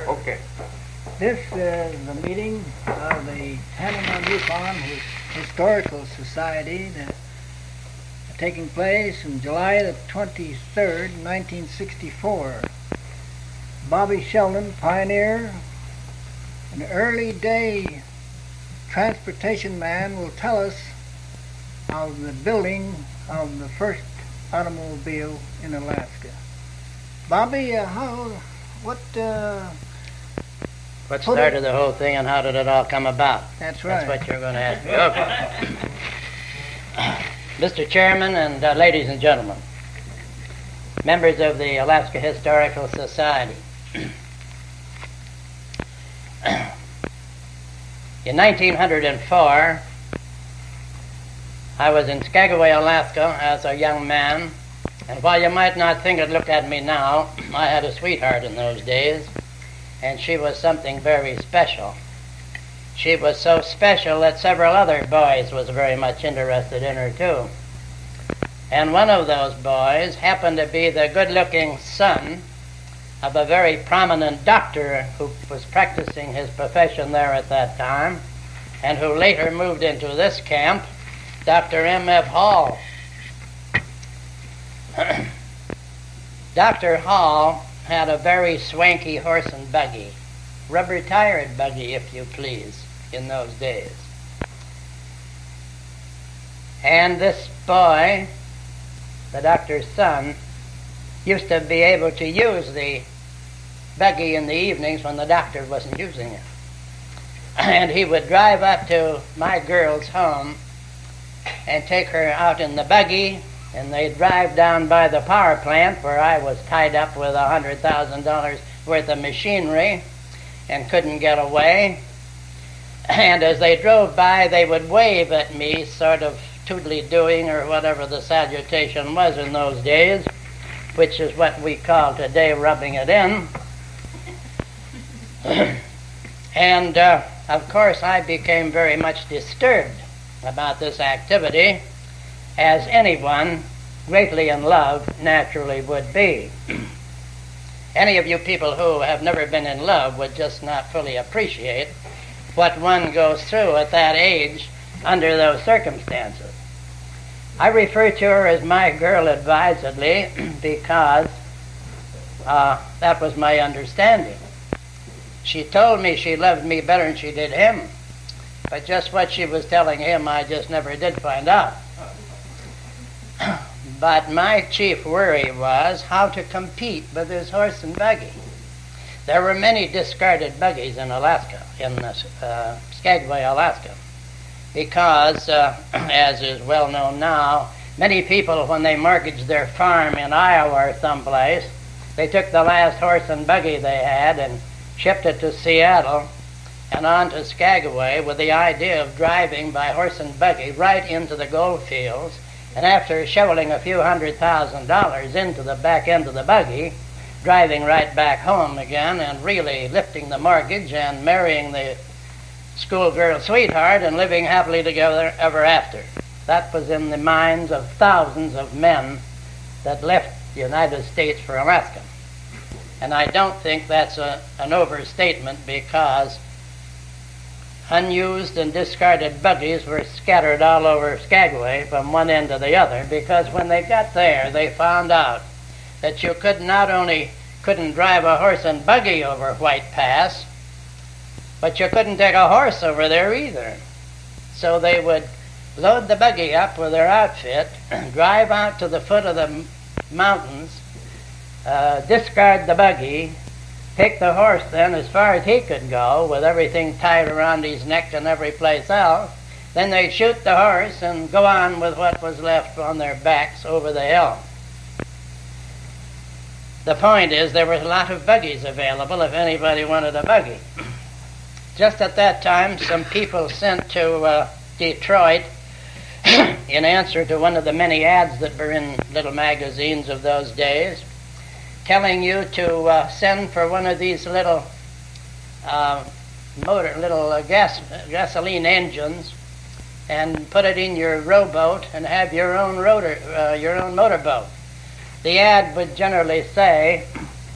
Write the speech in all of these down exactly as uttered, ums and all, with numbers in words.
Okay. This is the meeting of the Panama Yukon Historical Society that taking place on July the twenty-third, nineteen sixty-four. Bobby Sheldon, pioneer, an early day transportation man, will tell us of the building of the first automobile in Alaska. Bobby, uh, how, what, uh, what started the whole thing and how did it all come about? That's right. That's what you're going to ask me. Okay. Mister Chairman and uh, ladies and gentlemen, members of the Alaska Historical Society. In nineteen oh four, I was in Skagway, Alaska as a young man, and while you might not think it, look at me now, I had a sweetheart in those days, and she was something very special. She was so special that several other boys was very much interested in her too. And one of those boys happened to be the good-looking son of a very prominent doctor who was practicing his profession there at that time, and who later moved into this camp, Doctor M F Hall. Doctor Hall had a very swanky horse and buggy, rubber-tired buggy, if you please, in those days. And this boy, the doctor's son, used to be able to use the buggy in the evenings when the doctor wasn't using it. And he would drive up to my girl's home and take her out in the buggy, and they'd drive down by the power plant where I was tied up with one hundred thousand dollars worth of machinery and couldn't get away. And as they drove by, they would wave at me, sort of toodly-doing or whatever the salutation was in those days, which is what we call today rubbing it in. And, uh, of course, I became very much disturbed about this activity, as anyone greatly in love naturally would be. Any of you people who have never been in love would just not fully appreciate what one goes through at that age under those circumstances. I refer to her as my girl advisedly because uh, that was my understanding. She told me she loved me better than she did him, but just what she was telling him I just never did find out. But my chief worry was how to compete with his horse and buggy. There were many discarded buggies in Alaska, in uh, Skagway, Alaska, because, uh, as is well known now, many people, when they mortgaged their farm in Iowa or someplace, they took the last horse and buggy they had and shipped it to Seattle and on to Skagway with the idea of driving by horse and buggy right into the gold fields, and after shoveling a few hundred thousand dollars into the back end of the buggy, driving right back home again and really lifting the mortgage and marrying the schoolgirl sweetheart and living happily together ever after. That was in the minds of thousands of men that left the United States for Alaska. And I don't think that's a, an overstatement, because unused and discarded buggies were scattered all over Skagway from one end to the other, because when they got there they found out that you could not only couldn't drive a horse and buggy over White Pass, but you couldn't take a horse over there either. So they would load the buggy up with their outfit, drive out to the foot of the m- mountains, uh, discard the buggy, take the horse then as far as he could go with everything tied around his neck and every place else. Then they'd shoot the horse and go on with what was left on their backs over the hill. The point is, there were a lot of buggies available if anybody wanted a buggy. Just at that time, some people sent to uh, Detroit in answer to one of the many ads that were in little magazines of those days, telling you to uh, send for one of these little uh, motor, little uh, gas gasoline engines, and put it in your rowboat and have your own rotor, uh, your own motorboat. The ad would generally say,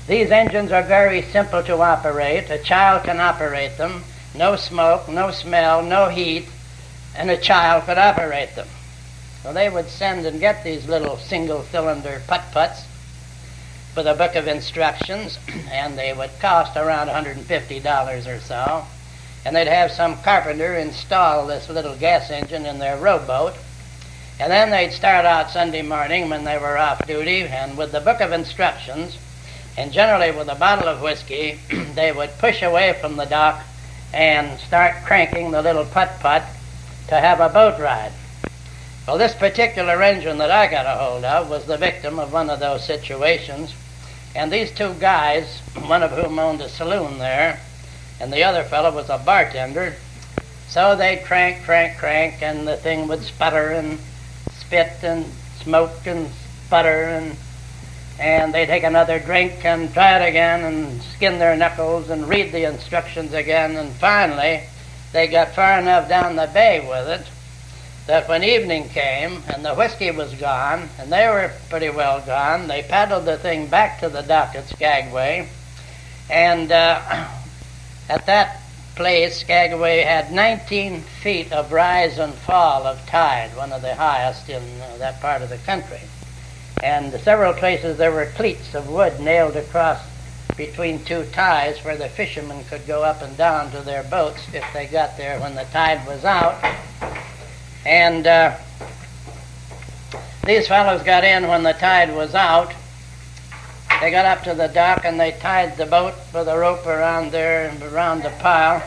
These engines are very simple to operate. A child can operate them. No smoke, no smell, no heat, and a child could operate them. So they would send and get these little single-cylinder putt-putts with a book of instructions, and they would cost around one hundred fifty dollars or so. And they'd have some carpenter install this little gas engine in their rowboat. And then they'd start out Sunday morning when they were off duty, and with the book of instructions, and generally with a bottle of whiskey, they would push away from the dock and start cranking the little putt-putt to have a boat ride. Well, this particular engine that I got a hold of was the victim of one of those situations. And these two guys, one of whom owned a saloon there, and the other fellow was a bartender, so they'd crank, crank, crank, and the thing would sputter and spit and smoke and sputter, and and they'd take another drink and try it again and skin their knuckles and read the instructions again, and finally they got far enough down the bay with it that when evening came and the whiskey was gone, and they were pretty well gone, they paddled the thing back to the dock at Skagway, and uh, at that place, Skagway had nineteen feet of rise and fall of tide, one of the highest in uh, that part of the country. And several places there were cleats of wood nailed across between two ties where the fishermen could go up and down to their boats if they got there when the tide was out. And uh, these fellows got in when the tide was out. They got up to the dock and they tied the boat with a rope around there, around the pile.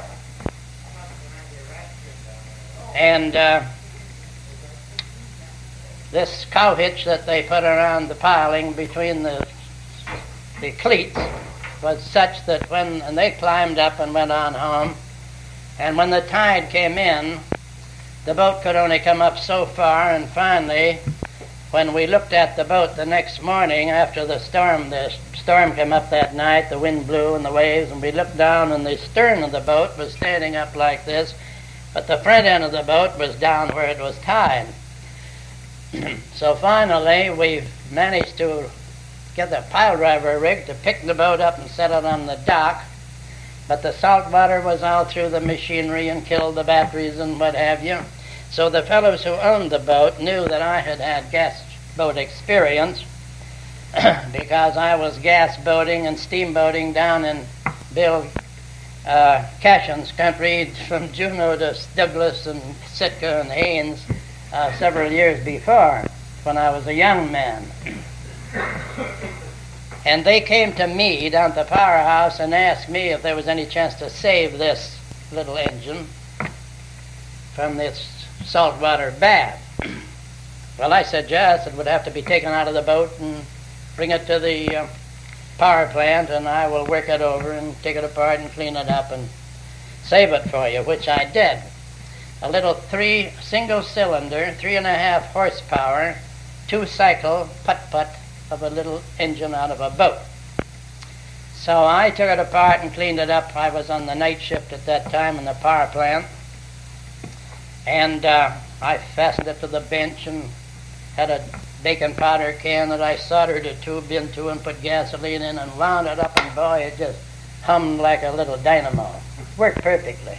And uh, this cow hitch that they put around the piling between the the cleats was such that when and they climbed up and went on home, and when the tide came in, the boat could only come up so far, and finally, when we looked at the boat the next morning after the storm, the storm came up that night, the wind blew and the waves, and we looked down and the stern of the boat was standing up like this, but the front end of the boat was down where it was tied. So finally, we managed to get the pile driver rig to pick the boat up and set it on the dock, but the salt water was all through the machinery and killed the batteries and what have you. So the fellows who owned the boat knew that I had had gas boat experience because I was gas boating and steamboating down in Bill uh, Cashin's country from Juneau to Douglas and Sitka and Haines uh, several years before when I was a young man. And they came to me down at the powerhouse and asked me if there was any chance to save this little engine from this saltwater bath. Well, I said yes, it would have to be taken out of the boat and bring it to the uh, power plant, and I will work it over and take it apart and clean it up and save it for you, which I did. A little three single cylinder, three and a half horsepower, two cycle putt-putt of a little engine out of a boat. So I took it apart and cleaned it up. I was on the night shift at that time in the power plant, and uh, I fastened it to the bench and had a baking powder can that I soldered a tube into and put gasoline in and wound it up, and boy, it just hummed like a little dynamo. It worked perfectly.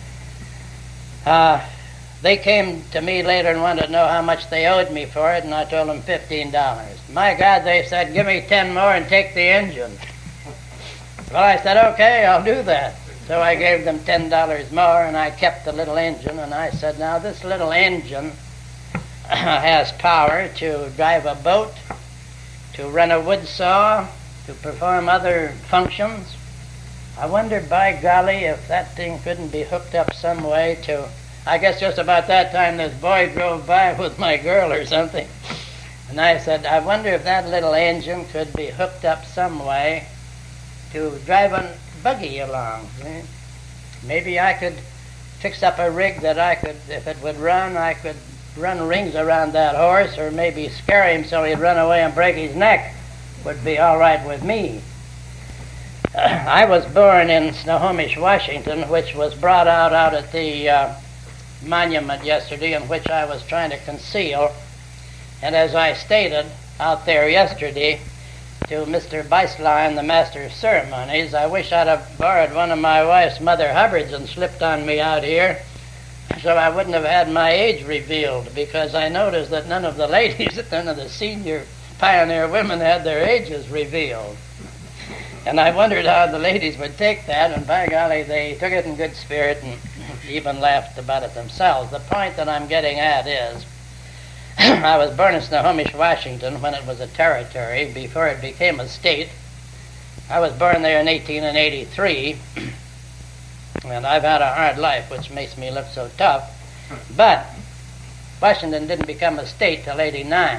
Uh, they came to me later and wanted to know how much they owed me for it, and I told them fifteen dollars. My God, they said, give me ten more and take the engine. Well, I said, okay, I'll do that. So I gave them ten dollars more, and I kept the little engine, and I said, now this little engine has power to drive a boat, to run a wood saw, to perform other functions. I wondered, by golly, if that thing couldn't be hooked up some way to, I guess just about that time this boy drove by with my girl or something. And I said, I wonder if that little engine could be hooked up some way to drive a buggy along. See? Maybe I could fix up a rig that I could, if it would run, I could run rings around that horse, or maybe scare him so he'd run away and break his neck. Would be all right with me. Uh, I was born in Snohomish, Washington, which was brought out out at the uh, monument yesterday, in which I was trying to conceal. And as I stated out there yesterday, to Mister Beislein, the master of ceremonies. I wish I'd have borrowed one of my wife's Mother Hubbards and slipped on me out here, so I wouldn't have had my age revealed, because I noticed that none of the ladies, none of the senior pioneer women had their ages revealed. And I wondered how the ladies would take that, and by golly, they took it in good spirit and even laughed about it themselves. The point that I'm getting at is, I was born in Snohomish, Washington, when it was a territory, before it became a state. I was born there in eighteen eighty-three, and I've had a hard life, which makes me look so tough. But Washington didn't become a state till eighty-nine.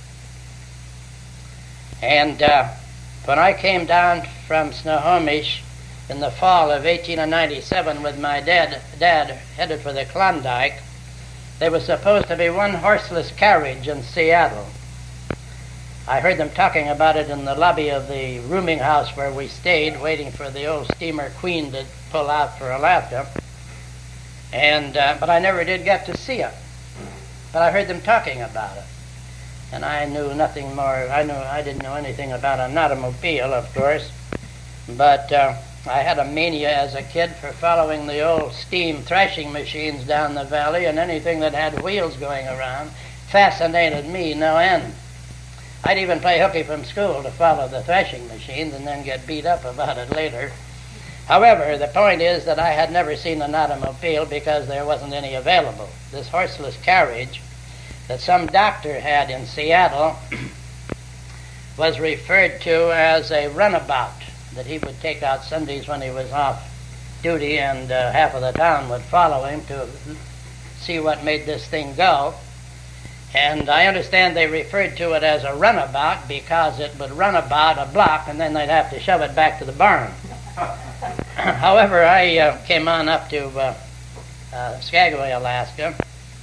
And uh, when I came down from Snohomish in the fall of eighteen ninety-seven with my dad, dad headed for the Klondike, there was supposed to be one horseless carriage in Seattle. I heard them talking about it in the lobby of the rooming house where we stayed, waiting for the old steamer Queen to pull out for Alaska. And uh, but I never did get to see it. But I heard them talking about it, and I knew nothing more. I knew I didn't know anything about an automobile, of course, but uh, I had a mania as a kid for following the old steam threshing machines down the valley, and anything that had wheels going around fascinated me no end. I'd even play hooky from school to follow the threshing machines and then get beat up about it later. However, the point is that I had never seen an automobile because there wasn't any available. This horseless carriage that some doctor had in Seattle was referred to as a runabout, that he would take out Sundays when he was off duty, and uh, half of the town would follow him to see what made this thing go. And I understand they referred to it as a runabout because it would run about a block and then they'd have to shove it back to the barn. However, I uh, came on up to uh, uh, Skagway, Alaska,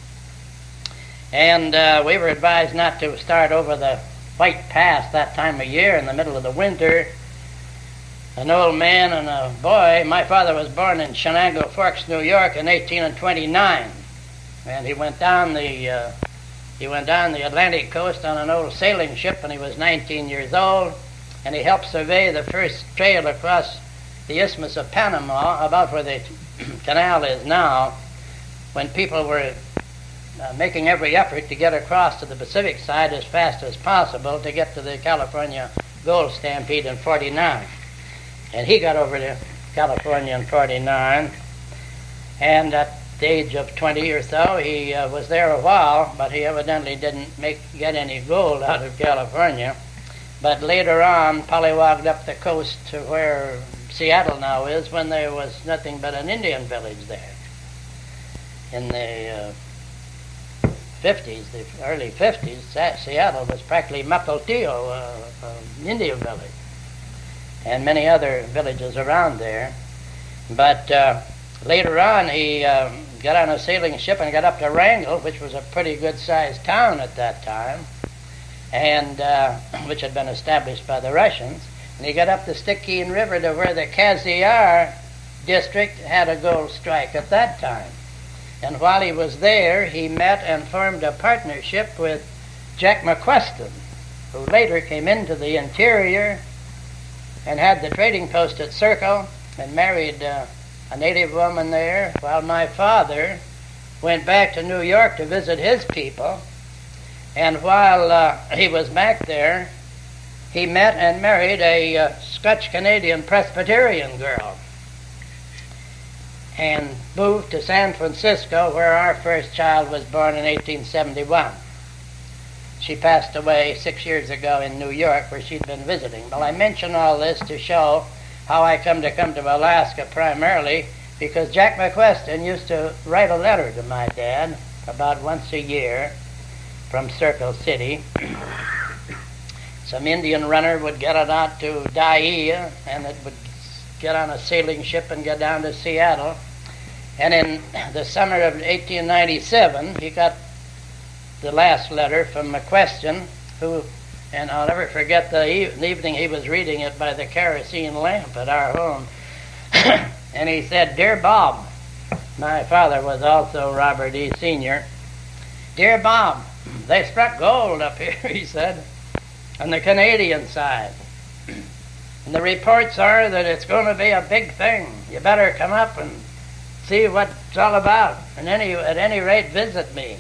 and uh, we were advised not to start over the White Pass that time of year in the middle of the winter. An old man and a boy. My father was born in Shenango Forks, New York, in eighteen twenty-nine, and he went down the uh, he went down the Atlantic coast on an old sailing ship when he was nineteen years old, and he helped survey the first trail across the Isthmus of Panama, about where the canal is now, when people were uh, making every effort to get across to the Pacific side as fast as possible to get to the California gold stampede in forty-nine. And he got over to California in forty-nine, and at the age of twenty or so, he uh, was there a while, but he evidently didn't make get any gold out of California. But later on, pollywogged up the coast to where Seattle now is, when there was nothing but an Indian village there. In the uh, fifties, the early fifties, Seattle was practically Mapaltillo, uh, an Indian village, and many other villages around there. But uh, later on, he uh, got on a sailing ship and got up to Wrangell, which was a pretty good-sized town at that time, and uh, which had been established by the Russians. And he got up the Stickeen River to where the Cassiar district had a gold strike at that time. And while he was there, he met and formed a partnership with Jack McQuestion, who later came into the interior and had the trading post at Circle and married uh, a native woman there, while my father went back to New York to visit his people. And while uh, he was back there, he met and married a uh, Scotch-Canadian Presbyterian girl and moved to San Francisco, where our first child was born in eighteen seventy-one. She passed away six years ago in New York, where she'd been visiting. Well, I mention all this to show how I come to come to Alaska primarily because Jack McQuestion used to write a letter to my dad about once a year from Circle City. Some Indian runner would get it out to Dyea, and it would get on a sailing ship and get down to Seattle. And in the summer of eighteen ninety-seven, he got the last letter from McQuestion, who, and I'll never forget the, e- the evening he was reading it by the kerosene lamp at our home. And he said, "Dear Bob," my father was also Robert E. Senior, "Dear Bob, they struck gold up here," he said. on the Canadian side. And the reports are that it's going to be a big thing. You better come up and see what it's all about. And any, at any rate, visit me.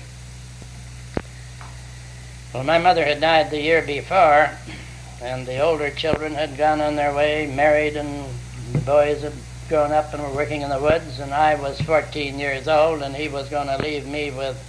Well, my mother had died the year before, and the older children had gone on their way, married, and the boys had grown up and were working in the woods, and I was fourteen years old, and he was going to leave me with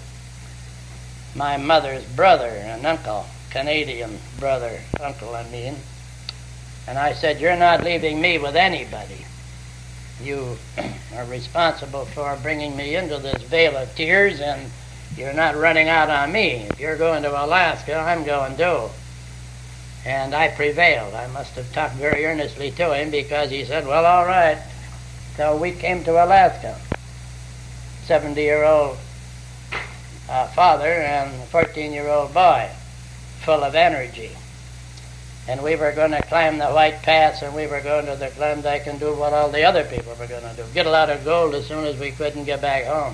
my mother's brother, an uncle, Canadian brother, uncle I mean. And I said, you're not leaving me with anybody. You are responsible for bringing me into this vale of tears, and you're not running out on me. If you're going to Alaska, I'm going too. And I prevailed. I must have talked very earnestly to him, because he said, well, all right. So we came to Alaska. seventy-year-old uh, father and a fourteen-year-old boy, full of energy. And we were going to climb the White Pass, and we were going to the Klondike and do what all the other people were going to do, get a lot of gold as soon as we could and get back home.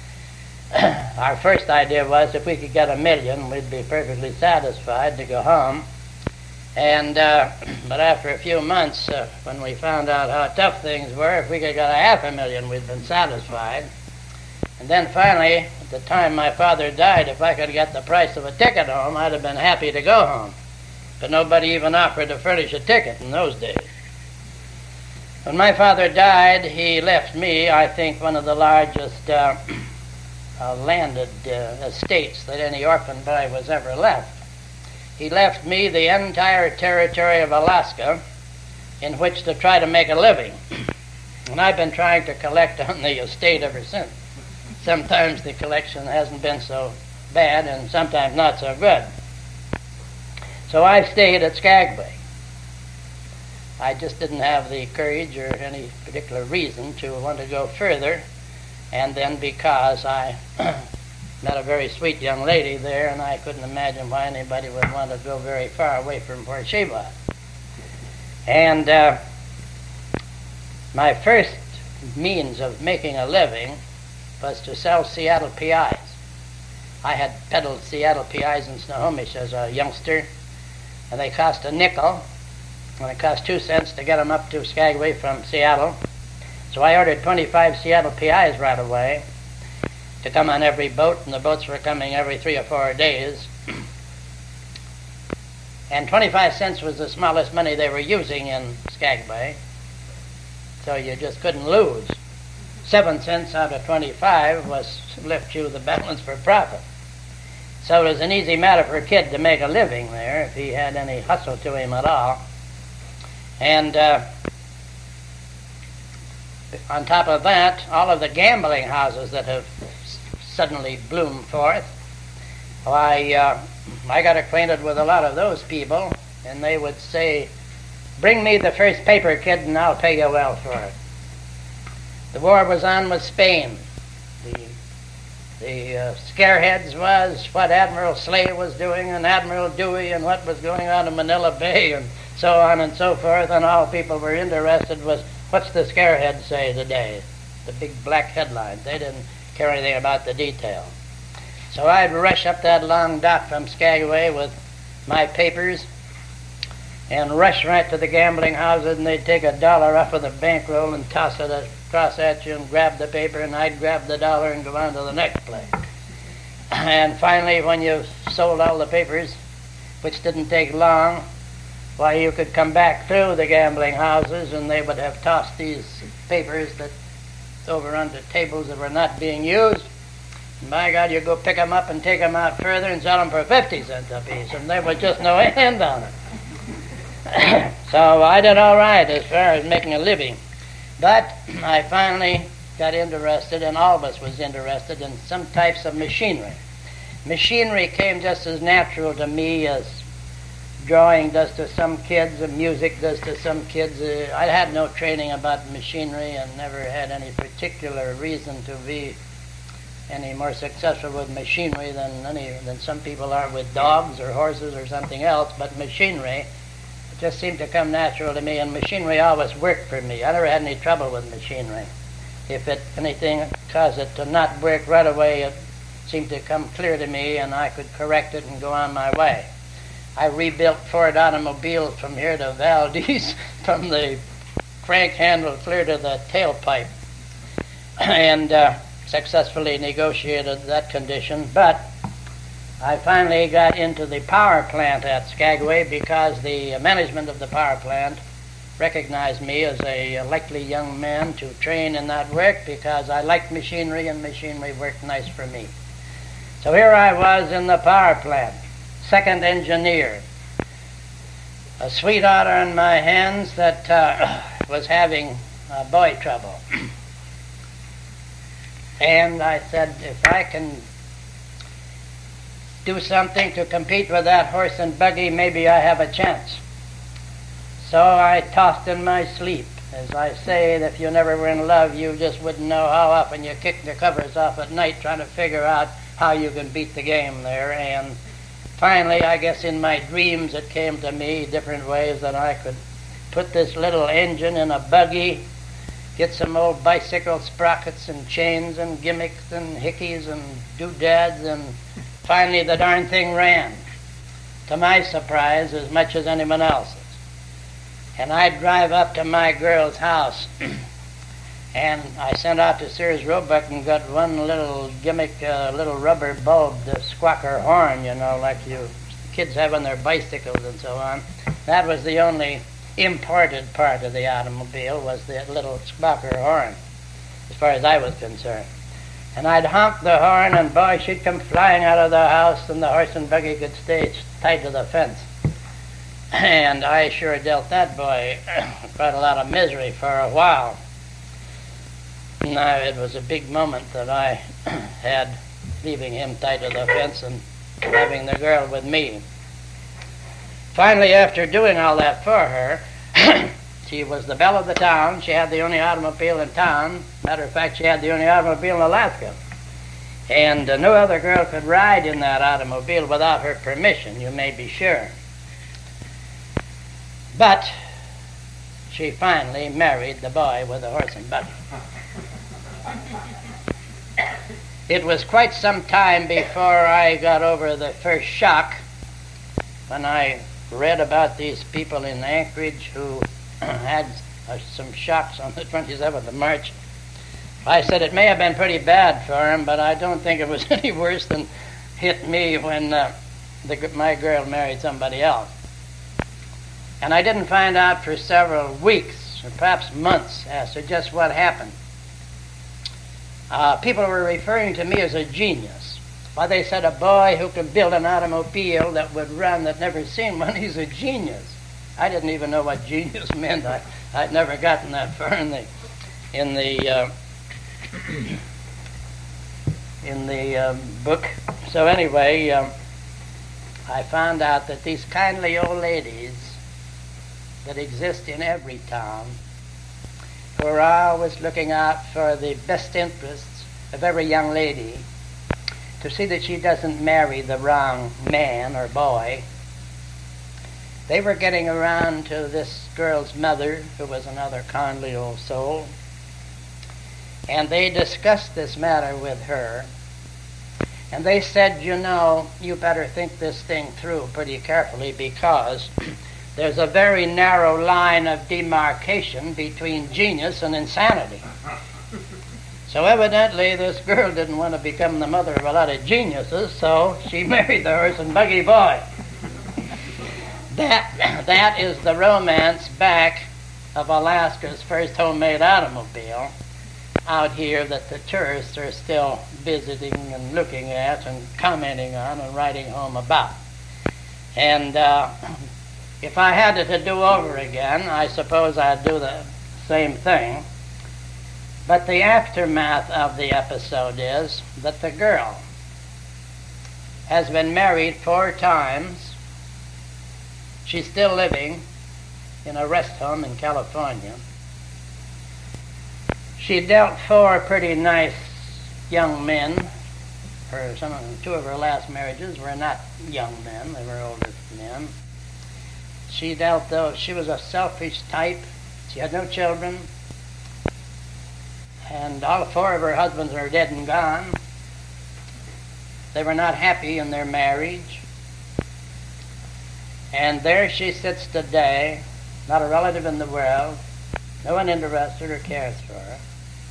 Our first idea was if we could get a million, we'd be perfectly satisfied to go home. And uh, but after a few months, uh, when we found out how tough things were, if we could get a half a million, we'd been satisfied. And then finally, at the time my father died, if I could get the price of a ticket home, I'd have been happy to go home. But nobody even offered to furnish a ticket in those days. When my father died, he left me, I think, one of the largest uh, uh, landed uh, estates that any orphan boy was ever left. He left me the entire territory of Alaska in which to try to make a living. And I've been trying to collect on the estate ever since. Sometimes the collection hasn't been so bad, and sometimes not so good. So I stayed at Skagway. I just didn't have the courage or any particular reason to want to go further. And then because I met a very sweet young lady there, and I couldn't imagine why anybody would want to go very far away from where she was. And uh, my first means of making a living was to sell Seattle P Is. I had peddled Seattle P Is in Snohomish as a youngster, and they cost a nickel, and it cost two cents to get them up to Skagway from Seattle. So I ordered twenty-five Seattle P Is right away to come on every boat, and the boats were coming every three or four days. And twenty-five cents was the smallest money they were using in Skagway, so you just couldn't lose. Seven cents out of twenty-five was left you the balance for profit. So it was an easy matter for a kid to make a living there if he had any hustle to him at all. And uh, on top of that, all of the gambling houses that have suddenly bloomed forth, why, uh, I got acquainted with a lot of those people, and they would say, bring me the first paper, kid, and I'll pay you well for it. The war was on with Spain. The, the uh, scareheads was what Admiral Slay was doing, and Admiral Dewey, and what was going on in Manila Bay, and so on and so forth, and all people were interested was, what's the scarehead say today? The big black headlines. They didn't care anything about the detail. So I'd rush up that long dock from Skagway with my papers and rush right to the gambling houses, and they'd take a dollar off of the bankroll and toss it across at you and grab the paper, and I'd grab the dollar and go on to the next place. And finally, when you sold all the papers, which didn't take long, why, you could come back through the gambling houses, and they would have tossed these papers that over onto tables that were not being used. And by God, you go pick them up and take them out further and sell them for fifty cents a piece, and there was just no end on it. So I did all right as far as making a living. But I finally got interested, and all of us was interested in some types of machinery. Machinery came just as natural to me as drawing does to some kids, and music does to some kids. Uh, I had no training about machinery and never had any particular reason to be any more successful with machinery than any than some people are with dogs or horses or something else. But machinery just seemed to come natural to me, and machinery always worked for me. I never had any trouble with machinery. If it anything caused it to not work right away, it seemed to come clear to me, and I could correct it and go on my way. I rebuilt Ford automobiles from here to Valdez, from the crank handle clear to the tailpipe, and uh, successfully negotiated that condition. But I finally got into the power plant at Skagway because the management of the power plant recognized me as a likely young man to train in that work because I liked machinery and machinery worked nice for me. So here I was in the power plant, second engineer, a sweetheart on my hands that uh, was having uh, boy trouble. And I said, if I can do something to compete with that horse and buggy, maybe I have a chance. So I tossed in my sleep. As I say, that if you never were in love, you just wouldn't know how often you kick the covers off at night trying to figure out how you can beat the game there. And finally, I guess in my dreams it came to me different ways that I could put this little engine in a buggy, get some old bicycle sprockets and chains and gimmicks and hickeys and doodads, and finally the darn thing ran, to my surprise as much as anyone else's. And I'd drive up to my girl's house, and I sent out to Sears Roebuck and got one little gimmick, uh, little rubber bulb, the squawker horn, you know, like you kids have on their bicycles and so on. That was the only imported part of the automobile, was the little squawker horn, as far as I was concerned. And I'd honk the horn, and boy, she'd come flying out of the house, and the horse and buggy could stay tied to the fence. And I sure dealt that boy quite a lot of misery for a while. Now, it was a big moment that I had, leaving him tied to the fence and having the girl with me. Finally, after doing all that for her, she was the belle of the town. She had the only automobile in town. Matter of fact, she had the only automobile in Alaska. And uh, no other girl could ride in that automobile without her permission, you may be sure. But she finally married the boy with the horse and buggy. It was quite some time before I got over the first shock when I read about these people in Anchorage who had uh, some shocks on the twenty-seventh of March. I said it may have been pretty bad for them, but I don't think it was any worse than hit me when uh, the, my girl married somebody else. And I didn't find out for several weeks, or perhaps months, as to just what happened. Uh, people were referring to me as a genius. Why, they said a boy who could build an automobile that would run, that never seen one, he's a genius. I didn't even know what genius meant. I, I'd never gotten that far in the in the uh, in the um, book. So anyway, um, I found out that these kindly old ladies that exist in every town, who are always looking out for the best interests of every young lady, to see that she doesn't marry the wrong man or boy. They were getting around to this girl's mother, who was another kindly old soul, and they discussed this matter with her, and they said, you know, you better think this thing through pretty carefully, because there's a very narrow line of demarcation between genius and insanity. So evidently this girl didn't want to become the mother of a lot of geniuses, so she married the horse and buggy boy. That, that is the romance back of Alaska's first homemade automobile, out here, that the tourists are still visiting and looking at and commenting on and writing home about. And uh, if I had it to do over again, I suppose I'd do the same thing. But the aftermath of the episode is that the girl has been married four times. She's still living in a rest home in California. She dealt four pretty nice young men. Her, some of them, two of her last marriages were not young men, they were older men. She dealt, though, she was a selfish type. She had no children. And all four of her husbands are dead and gone. They were not happy in their marriage. And there she sits today, not a relative in the world, no one interested or cares for her.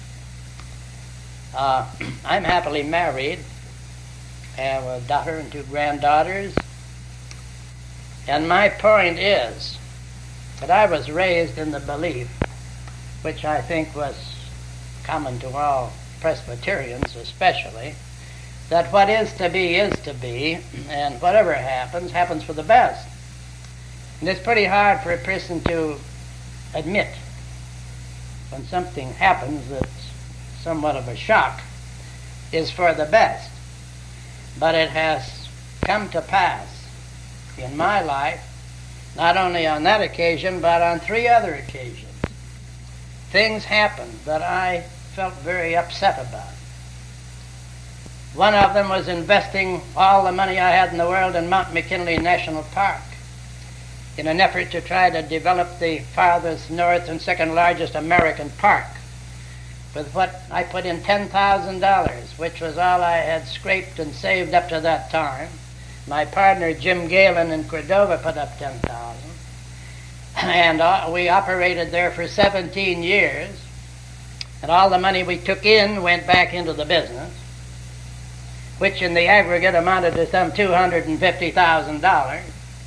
Uh, I'm happily married. I have a daughter and two granddaughters. And my point is that I was raised in the belief, which I think was common to all Presbyterians especially, that what is to be is to be, and whatever happens, happens for the best. And it's pretty hard for a person to admit when something happens that's somewhat of a shock is for the best. But it has come to pass in my life, not only on that occasion, but on three other occasions. Things happened that I felt very upset about. One of them was investing all the money I had in the world in Mount McKinley National Park in an effort to try to develop the farthest north and second largest American park. With what I put in ten thousand dollars, which was all I had scraped and saved up to that time. My partner Jim Galen in Cordova put up ten thousand dollars. And uh, we operated there for seventeen years. And all the money we took in went back into the business, which in the aggregate amounted to some two hundred fifty thousand dollars.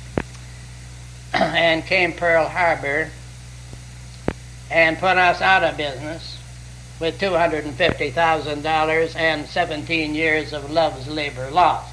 And came Pearl Harbor and put us out of business with two hundred fifty thousand dollars and seventeen years of love's labor lost.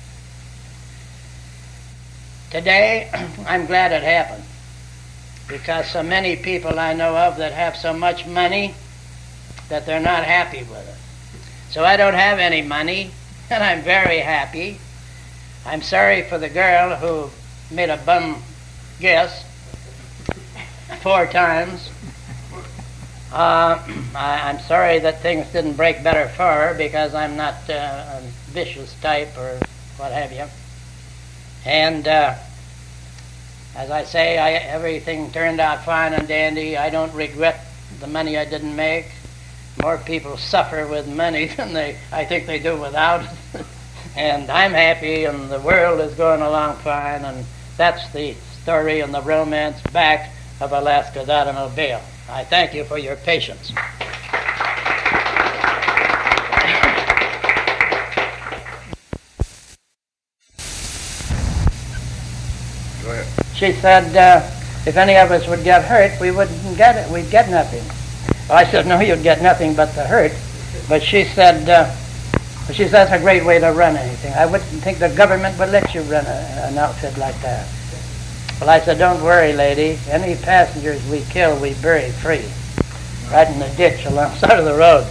Today, I'm glad it happened, because so many people I know of that have so much money that they're not happy with it. So I don't have any money, and I'm very happy. I'm sorry for the girl who made a bum guess four times. Uh, I, I'm sorry that things didn't break better for her, because I'm not uh, a vicious type or what have you. And uh, as I say, I, everything turned out fine and dandy. I don't regret the money I didn't make. More people suffer with money than they, I think they do without. And I'm happy, and the world is going along fine, and that's the story and the romance back of Alaska's automobile. I thank you for your patience. Go ahead. She said, uh, if any of us would get hurt, we wouldn't get it. We'd get nothing. Well, I said, no, you'd get nothing but the hurt. But she said, uh, she said, that's a great way to run anything. I wouldn't think the government would let you run a, an outfit like that. Well, I said, don't worry, lady. Any passengers we kill, we bury free. Right in the ditch alongside of the road.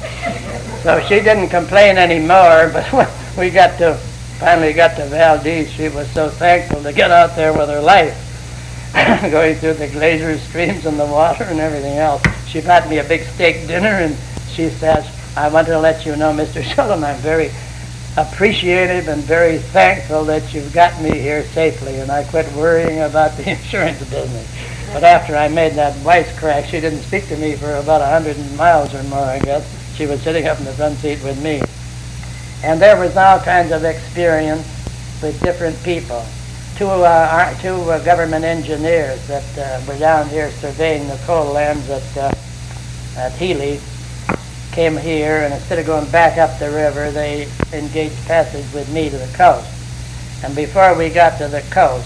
So she didn't complain anymore, but when we got to, finally got to Valdez, she was so thankful to get out there with her life, going through the glacier streams and the water and everything else. She bought me a big steak dinner, and she says, I want to let you know, Mister Sheldon, I'm very appreciative and very thankful that you've got me here safely, and I quit worrying about the insurance business. But after I made that wisecrack, she didn't speak to me for about a hundred miles or more, I guess. She was sitting up in the front seat with me. And there was all kinds of experience with different people. Two, uh, two uh, government engineers that uh, were down here surveying the coal lands at, uh, at Healy came here, and instead of going back up the river, they engaged passage with me to the coast. And before we got to the coast,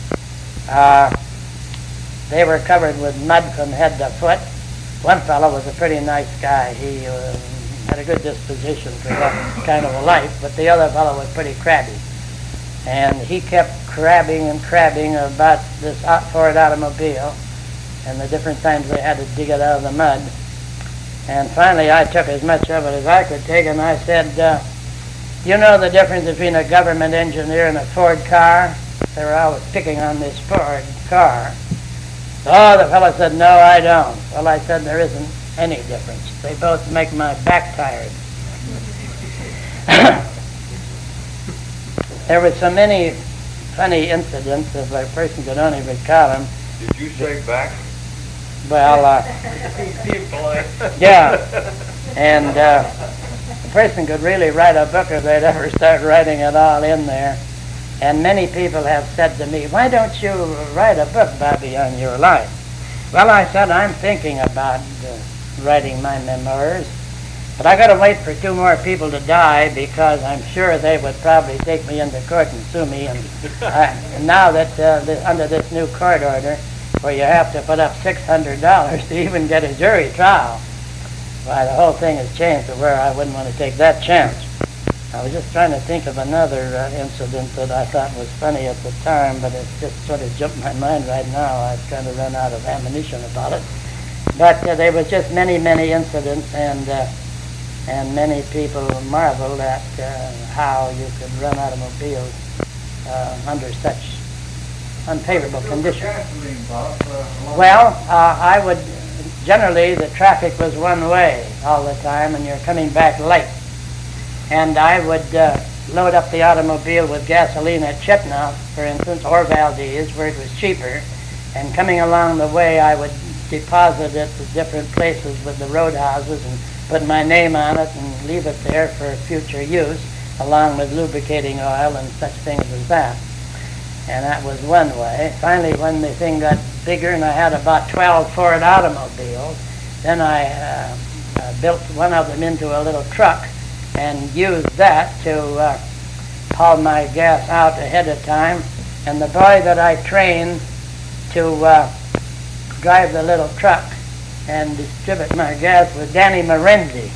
uh, they were covered with mud from head to foot. One fellow was a pretty nice guy. He uh, had a good disposition for that kind of a life, but the other fellow was pretty crabby. And he kept crabbing and crabbing about this Ford automobile and the different times they had to dig it out of the mud. And finally I took as much of it as I could take, and I said, uh, you know the difference between a government engineer and a Ford car? They were always picking on this Ford car. Oh, the fellow said, no, I don't. Well, I said, there isn't any difference. They both make my back tired. There were so many funny incidents, if a person could only recall them. Did you say back? Well, uh, yeah, and uh, a person could really write a book if they'd ever start writing it all in there. And many people have said to me, why don't you write a book, Bobby, on your life? Well, I said, I'm thinking about uh, writing my memoirs, but I got to wait for two more people to die because I'm sure they would probably take me into court and sue me. And, I, and now that uh, the, under this new court order, where you have to put up six hundred dollars to even get a jury trial, why, the whole thing has changed to where I wouldn't want to take that chance. I was just trying to think of another uh, incident that I thought was funny at the time, but it just sort of jumped my mind right now. I've kind of run out of ammunition about it. But uh, there was just many, many incidents, and uh, and many people marveled at uh, how you could run automobiles uh, under such unfavorable conditions. Well, uh, I would, generally the traffic was one way all the time, and you're coming back late. And I would uh, load up the automobile with gasoline at Chittenden, for instance, or Valdez, where it was cheaper. And coming along the way, I would deposit it at different places with the roadhouses and put my name on it and leave it there for future use, along with lubricating oil and such things as that. And that was one way. Finally, when the thing got bigger and I had about twelve Ford automobiles, then I uh, uh, built one of them into a little truck and used that to uh, haul my gas out ahead of time. And the boy that I trained to uh, drive the little truck and distribute my gas was Danny Morenzi.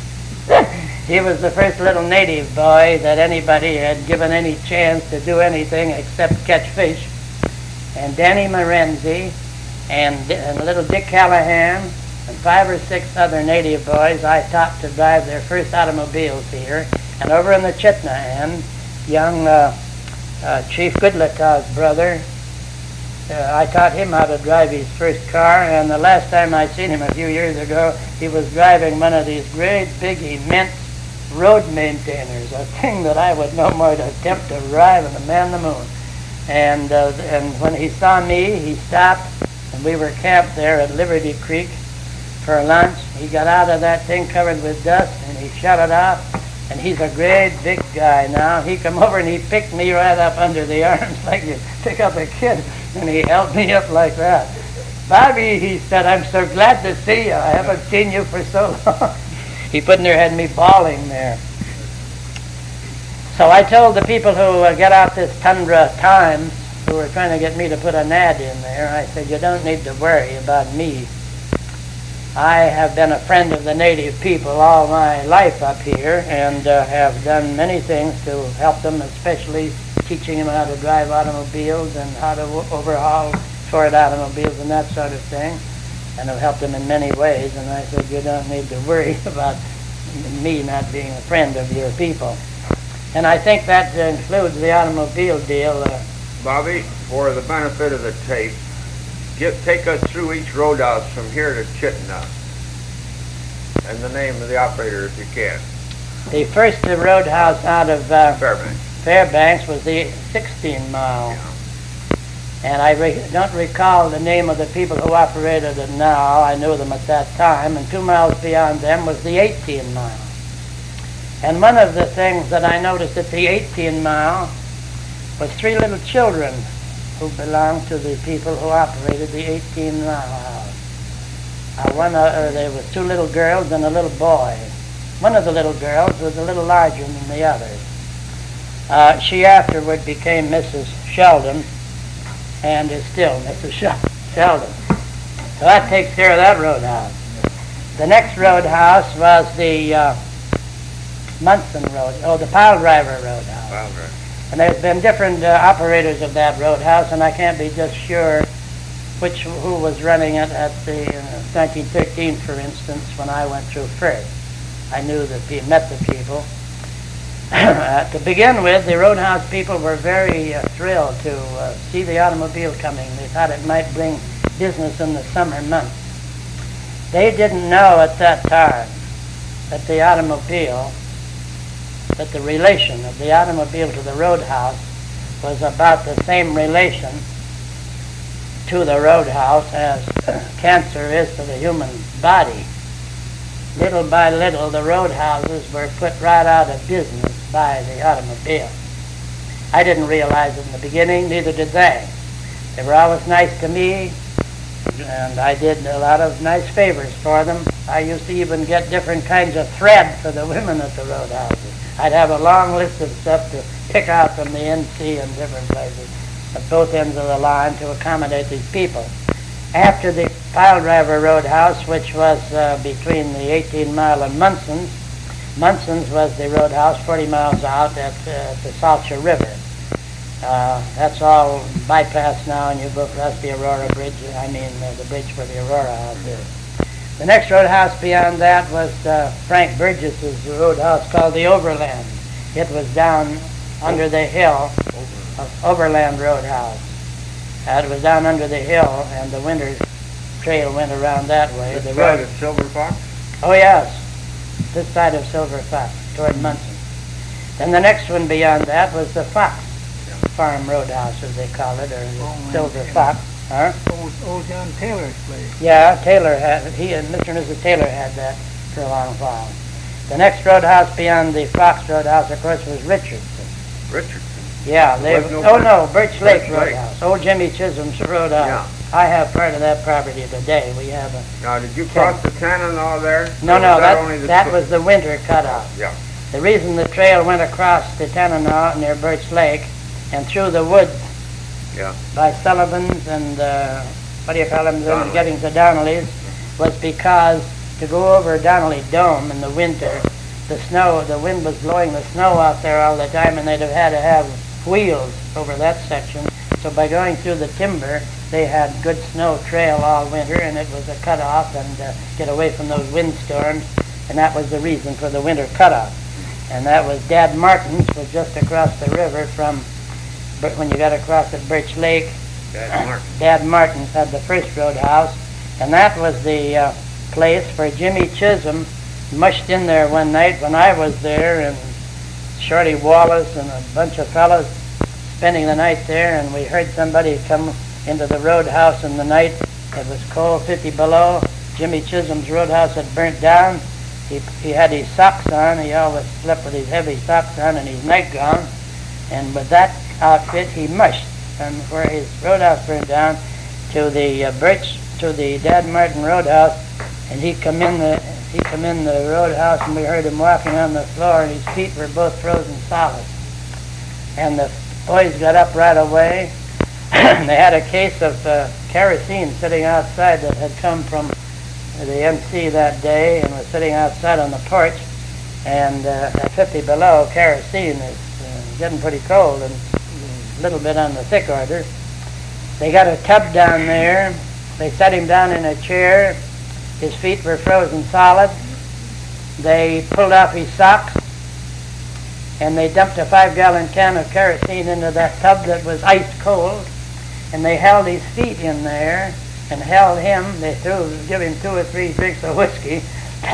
He was the first little native boy that anybody had given any chance to do anything except catch fish. And Danny Morenzi and, and little Dick Callahan and five or six other native boys I taught to drive their first automobiles here. And over in the Chittenden end, young uh, uh, Chief Goodlataw's brother, uh, I taught him how to drive his first car, and the last time I seen him a few years ago, he was driving one of these great big immense road maintainers, a thing that I would no more to attempt to drive than a man the moon. And, uh, and when he saw me, he stopped, and we were camped there at Liberty Creek for lunch. He got out of that thing covered with dust, and he shut it off, and he's a great big guy now. He come over and he picked me right up under the arms like you pick up a kid, and he held me up like that. Bobby, he said, I'm so glad to see you. I haven't seen you for so long. He put near had me bawling there. So I told the people who uh, get out this Tundra Times, who were trying to get me to put an ad in there, I said, you don't need to worry about me. I have been a friend of the native people all my life up here, and uh, have done many things to help them, especially teaching them how to drive automobiles and how to w- overhaul Ford automobiles and that sort of thing, and have helped them in many ways. And I said, you don't need to worry about me not being a friend of your people. And I think that includes the automobile deal. Uh, Bobby, for the benefit of the tape, Get, take us through each roadhouse from here to Chittenden, and the name of the operator if you can. The first roadhouse out of uh, Fairbanks. Fairbanks was the sixteen mile. Yeah. And I re- don't recall the name of the people who operated it now. I knew them at that time. And two miles beyond them was the eighteen mile. And one of the things that I noticed at the eighteen mile was three little children who belonged to the people who operated the eighteen mile house. Uh, one, uh, there was two little girls and a little boy. One of the little girls was a little larger than the others. Uh, she afterward became Missus Sheldon, and is still Missus Sheldon. So that takes care of that roadhouse. The next roadhouse was the uh, Munson Road, oh, the Pile Driver Roadhouse. Pile Driver. And there's been different uh, operators of that roadhouse, and I can't be just sure which who was running it at the uh, nineteen thirteen, for instance, when I went through first. I knew the pe- met the people. uh, to begin with, the roadhouse people were very uh, thrilled to uh, see the automobile coming. They thought it might bring business in the summer months. They didn't know at that time that the automobile that the relation of the automobile to the roadhouse was about the same relation to the roadhouse as cancer is to the human body. Little by little, the roadhouses were put right out of business by the automobile. I didn't realize it in the beginning, neither did they. They were always nice to me, and I did a lot of nice favors for them. I used to even get different kinds of thread for the women at the roadhouses. I'd have a long list of stuff to pick out from the N C and different places at both ends of the line to accommodate these people. After the Piledriver Roadhouse, which was uh, between the eighteen mile and Munson's, Munson's was the roadhouse forty miles out at uh, the Salcha River. Uh, that's all bypassed now, and you go across the Aurora Bridge, I mean uh, the bridge for the Aurora out there. The next roadhouse beyond that was uh, Frank Burgess's roadhouse called the Overland. It was down under the hill, of Overland Roadhouse. Uh, it was down under the hill, and the winter trail went around that way. This the side road, of Silver Fox? oh yes, this side of Silver Fox, toward Munson. Then the next one beyond that was the Fox Farm Roadhouse, as they call it, or the Oh, Silver yeah. Fox. Huh? Old, old John Taylor's place. Yeah, Taylor had, he and Mister and Missus Taylor had that for a long while. The next roadhouse beyond the Fox Roadhouse, of course, was Richardson. Richardson. Yeah, they, was no oh Birch- no, Birch Lake Birch Lake. Roadhouse, old Jimmy Chisholm's roadhouse. Yeah. I have part of that property today. We have a, Now, did you cross the Tanana there? no, Or no, was only that, the that tw- was the winter cutoff. Yeah. The reason the trail went across the Tanana near Birch Lake and through the woods Yeah. by Sullivan's and, uh, what do you call them, Donnelly. getting to Donnelly's, was because to go over Donnelly Dome in the winter, the snow, the wind was blowing the snow out there all the time, and they'd have had to have wheels over that section. So by going through the timber, they had good snow trail all winter, and it was a cutoff and uh, get away from those windstorms, and that was the reason for the winter cutoff. And that was Dad Martin's, was just across the river from, Bir- when you got across at Birch Lake, Dad Martin. Dad Martin's had the first roadhouse, and that was the uh, place where Jimmy Chisholm mushed in there one night when I was there, and Shorty Wallace and a bunch of fellows spending the night there, and we heard somebody come into the roadhouse in the night. It was cold, fifty below. Jimmy Chisholm's roadhouse had burnt down. He, he had his socks on. He always slept with his heavy socks on and his nightgown. And with that outfit, he mushed from where his roadhouse burned down to the uh, Birch, to the Dad Martin Roadhouse, and he come in the he come in the roadhouse, and we heard him walking on the floor, and his feet were both frozen solid. And the boys got up right away. They had a case of uh, kerosene sitting outside that had come from the M C that day, and was sitting outside on the porch. And uh, at fifty below, kerosene is uh, getting pretty cold and a little bit on the thick order. They got a tub down there. They set him down in a chair. His feet were frozen solid. They pulled off his socks, and they dumped a five-gallon can of kerosene into that tub that was ice cold, and they held his feet in there and held him. They threw, give him two or three drinks of whiskey.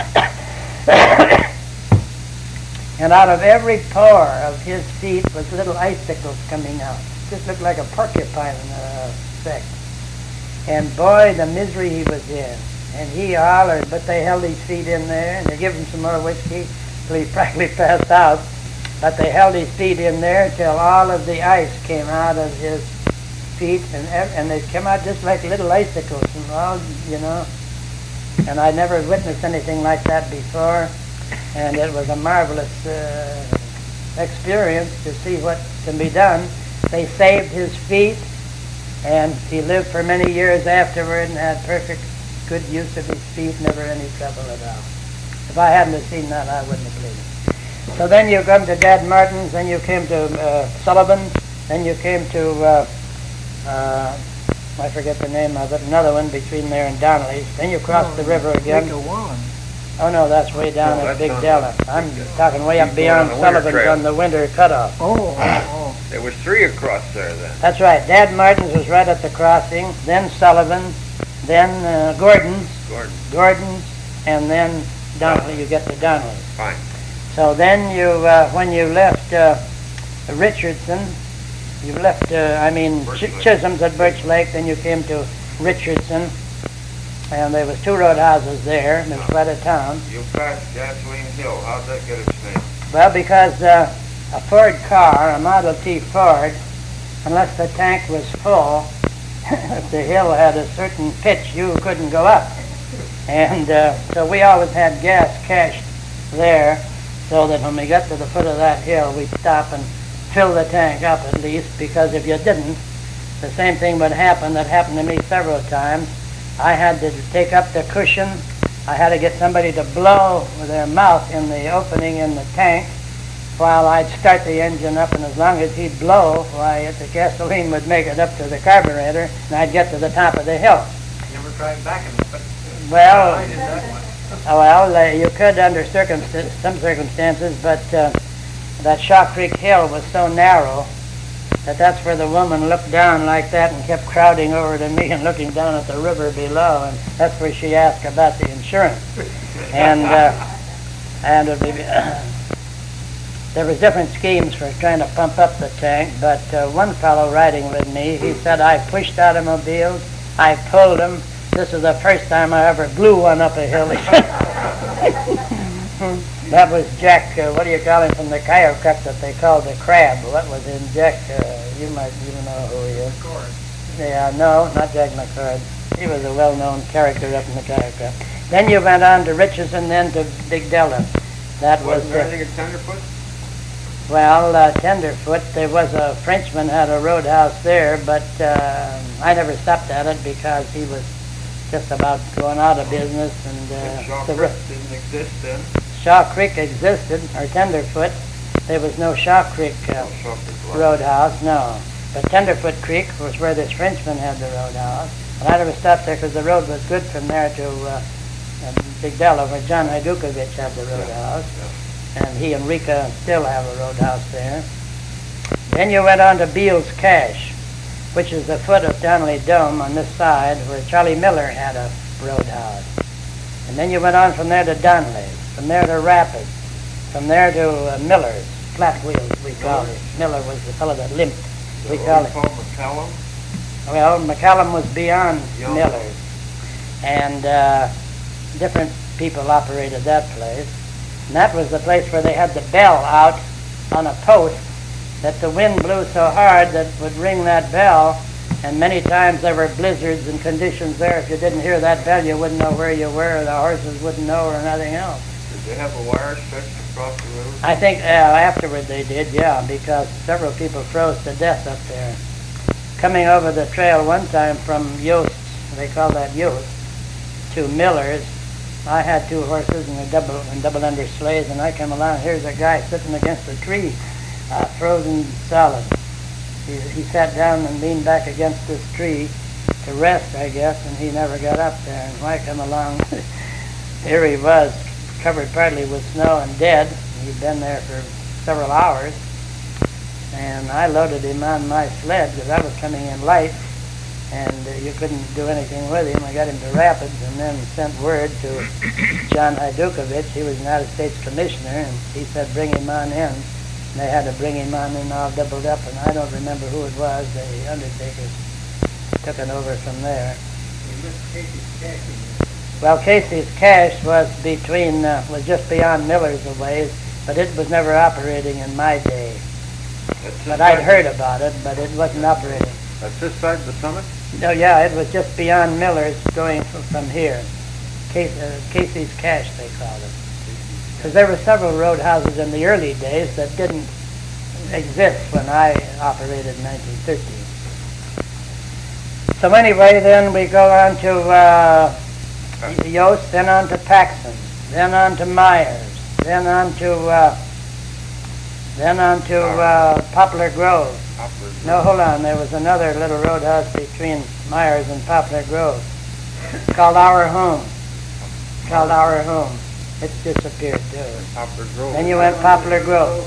And out of every pore of his feet was little icicles coming out. Just looked like a porcupine uh, effect. And boy, the misery he was in. And he hollered, but they held his feet in there, and they gave him some more whiskey till he practically passed out. But they held his feet in there till all of the ice came out of his feet, and ev- and they came out just like little icicles, and all, you know. And I never witnessed anything like that before, and it was a marvelous uh, experience to see what can be done. They saved his feet, and he lived for many years afterward and had perfect good use of his feet, never any trouble at all. If I hadn't have seen that, I wouldn't have believed it. So then you come to Dad Martin's, then you came to uh, Sullivan's, then you came to, uh, uh, I forget the name of it, another one between there and Donnelly's. Then you cross the river again. Rico Wallen. Oh no, that's way down No, at that's Big not- Della. I'm talking way up He's going on beyond the winter Sullivan's trail. on the winter cutoff. Oh, oh, There was three across there then. That's right. Dad Martin's was right at the crossing, then Sullivan's, then uh, Gordon's, Gordon. Gordon's, and then Donnelly. You get to Donnelly's. Fine. So then you, uh, when you left uh, Richardson, you left, uh, I mean, Birch Ch- Lake. Chisholm's at Birch Lake, then you came to Richardson, and there was two roadhouses there. There was quite a town. You passed Gasoline Hill. How'd that get its name? Well, because uh, a Ford car, a Model T Ford, unless the tank was full, if the hill had a certain pitch, you couldn't go up. And uh, so we always had gas cached there, so that when we got to the foot of that hill, we'd stop and fill the tank up at least, because if you didn't, the same thing would happen that happened to me several times. I had to take up the cushion. I had to get somebody to blow with their mouth in the opening in the tank while I'd start the engine up, and as long as he'd blow, why, the gasoline would make it up to the carburetor, and I'd get to the top of the hill. Never tried backing it, but Well, I did that one. oh, well, uh, you could under circumst- some circumstances, but uh, that Shaw Creek Hill was so narrow that that's where the woman looked down like that and kept crowding over to me and looking down at the river below, and that's where she asked about the insurance. And uh, and it'd be, uh, there was different schemes for trying to pump up the tank, but uh, one fellow riding with me, he said, I pushed automobiles, I pulled them. This is the first time I ever blew one up a hill. That was Jack, uh, what do you call him, from the Kyokuck that they called the Crab. What was in Jack? Uh, you might even know who he is. McCord. Yeah, no, not Jack McCord. He was a well-known character up in the Kyokuck. Then you went on to Riches and then to Big Della. That was Wasn't there uh, anything at Tenderfoot? well, uh, Tenderfoot. There was a Frenchman had a roadhouse there, but uh, I never stopped at it because he was just about going out of business. And And Shaw uh, the Creek ro- didn't exist then? Shaw Creek existed, or Tenderfoot. There was no Shaw Creek uh, Oh, Shaw Creek was. roadhouse, no. But Tenderfoot Creek was where this Frenchman had the roadhouse. And I never stopped there because the road was good from there to uh, uh, Big Della, where John Hajdukovic had the roadhouse. And he and Rika still have a roadhouse there. Then you went on to Beals Cache, which is the foot of Donnelly Dome on this side, where Charlie Miller had a roadhouse. And then you went on from there to Donnelly, from there to Rapids, from there to uh, Miller's, Flat Wheels we call it. Miller was the fellow that limped, we call it. Called McCallum? Well, McCallum was beyond Beyond. Miller's. And uh, different people operated that place. And that was the place where they had the bell out on a post that the wind blew so hard that would ring that bell, and many times there were blizzards and conditions there. If you didn't hear that bell, you wouldn't know where you were, or the horses wouldn't know, or nothing else. Did they have a wire stretched across the river? I think uh, afterward they did, yeah, because several people froze to death up there. Coming over the trail one time from Yost, they call that Yost, to Miller's, I had two horses and a double and double under sleighs, and I come along, here's a guy sitting against a tree, uh, frozen solid. He, he sat down and leaned back against this tree to rest, I guess, and he never got up there. And when I come along, here he was, covered partly with snow and dead. He'd been there for several hours. And I loaded him on my sled because I was coming in light, and uh, you couldn't do anything with him. I got him to Rapids and then sent word to John Hajdukovic. He was United States Commissioner, and he said, bring him on in. And they had to bring him on in all doubled up, and I don't remember who it was. The undertakers took it over from there. Well, Casey's Cache was between, uh, was just beyond Miller's a ways, but it was never operating in my day. That's But this I'd side- heard about it, but it wasn't operating. That's this side of the summit? No, yeah, it was just beyond Miller's going f- from here. Case, uh, Casey's Cache, they called it. Because there were several roadhouses in the early days that didn't exist when I operated in nineteen thirteen. So anyway, then we go on to uh, Yost, then on to Paxton, then on to Myers, then on to uh, then on to uh, Poplar Grove. Poplar Grove. No, hold on. There was another little roadhouse between Myers and Poplar Grove called Our Home. Called Our Home. It's disappeared too. Poplar Grove. Then you went Poplar Grove.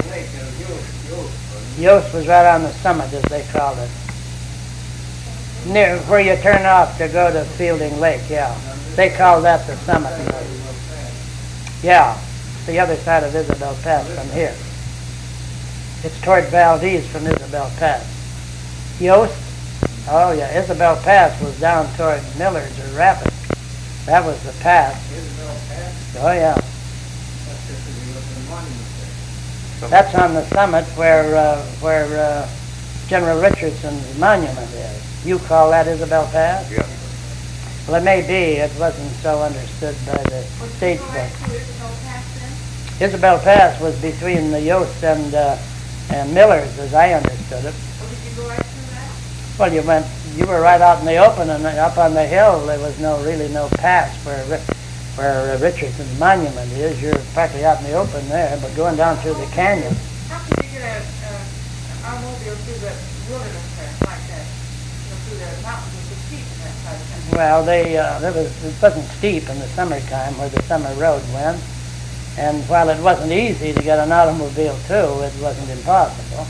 Yost was right on the summit, as they called it. Near where you turn off to go to Fielding Lake, yeah. They call that the summit. Yeah, it's the other side of Isabel Pass from here. It's toward Valdez from Isabel Pass. Yost? Oh yeah, Isabel Pass was down toward Miller's or Rapids. That was the pass. Oh yeah. That's on the summit where uh, where uh, General Richardson's monument is. You call that Isabel Pass? Yeah. Well, it may be. It wasn't so understood by the state Go book. right to Isabel Pass then? Isabel Pass was between the Yost and uh, and Millers, as I understood it. Or did you go right through that? Well, you went, you were right out in the open, and up on the hill there was no really no pass where Ri- where uh, Richardson's monument is. You're practically out in the open there, but going down through the canyon. How could you get a, uh, an automobile through the wilderness there like that? You know, through the mountains with the steep in that side of the country? Well, they uh, there was it wasn't steep in the summertime where the summer road went, and while it wasn't easy to get an automobile too, it wasn't impossible.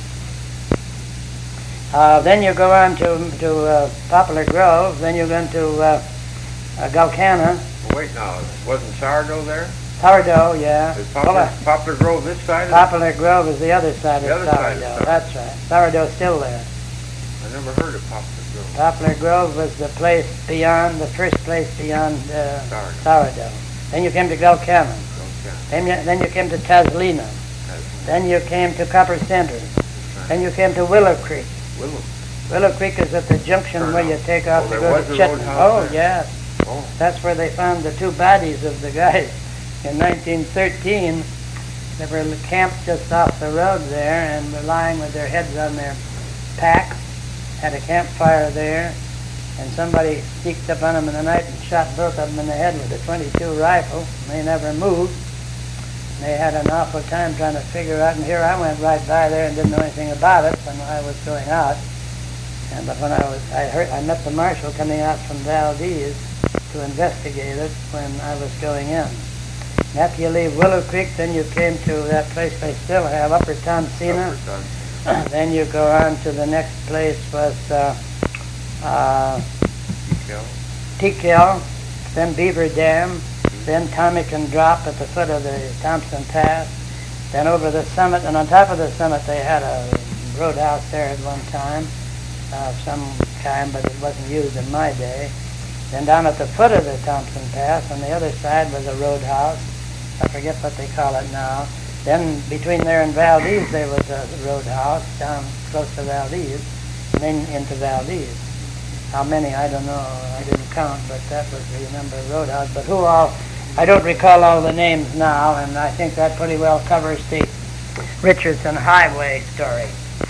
Uh, then you go on to to uh, Poplar Grove. Then you go into uh, uh, Galcana, Well, wait now, wasn't Sourdough there? Sourdough, yeah. Is Well, Poplar, uh, Poplar Grove this side? Of Poplar Grove is the other side The of other side of Sourdough. Sourdough. That's right. Sourdough's still there. it? I never heard of Poplar Grove. Poplar Grove was the place beyond, the first place beyond uh, Sourdough. Sourdough. Then you came to Galcana. Okay. Then you, then you came to Taslina. That's Then you came to Copper Center. Then you came to Willow Creek. Willow. Willow Creek is at the junction Turn where you off. take off Oh, to there go was to a Chittenden. roadhouse Oh, there? yes. Oh, That's where they found the two bodies of the guys in nineteen thirteen. They were camped just off the road there and were lying with their heads on their packs. Had a campfire there, and somebody sneaked up on them in the night and shot both of them in the head with a twenty-two rifle. They never moved. They had an awful time trying to figure out, and here I went right by there and didn't know anything about it when I was going out. And but when I was, I heard, I met the marshal coming out from Valdez to investigate it when I was going in. And after you leave Willow Creek, then you came to that place they still have, Upper Tonsina. Upper Tonsina. Then you go on to the next place was uh, uh, Decal. Teakell, then Beaver Dam, then Tomican Drop at the foot of the Thompson Pass, then over the summit, and on top of the summit they had a roadhouse there at one time, uh, of some kind, but it wasn't used in my day. Then down at the foot of the Thompson Pass, on the other side was a roadhouse. I forget what they call it now. Then between there and Valdez there was a roadhouse down close to Valdez, and then into Valdez. How many, I don't know. I didn't count, but that was the number of roadhouse. But who all, I don't recall all the names now, and I think that pretty well covers the Richardson Highway story.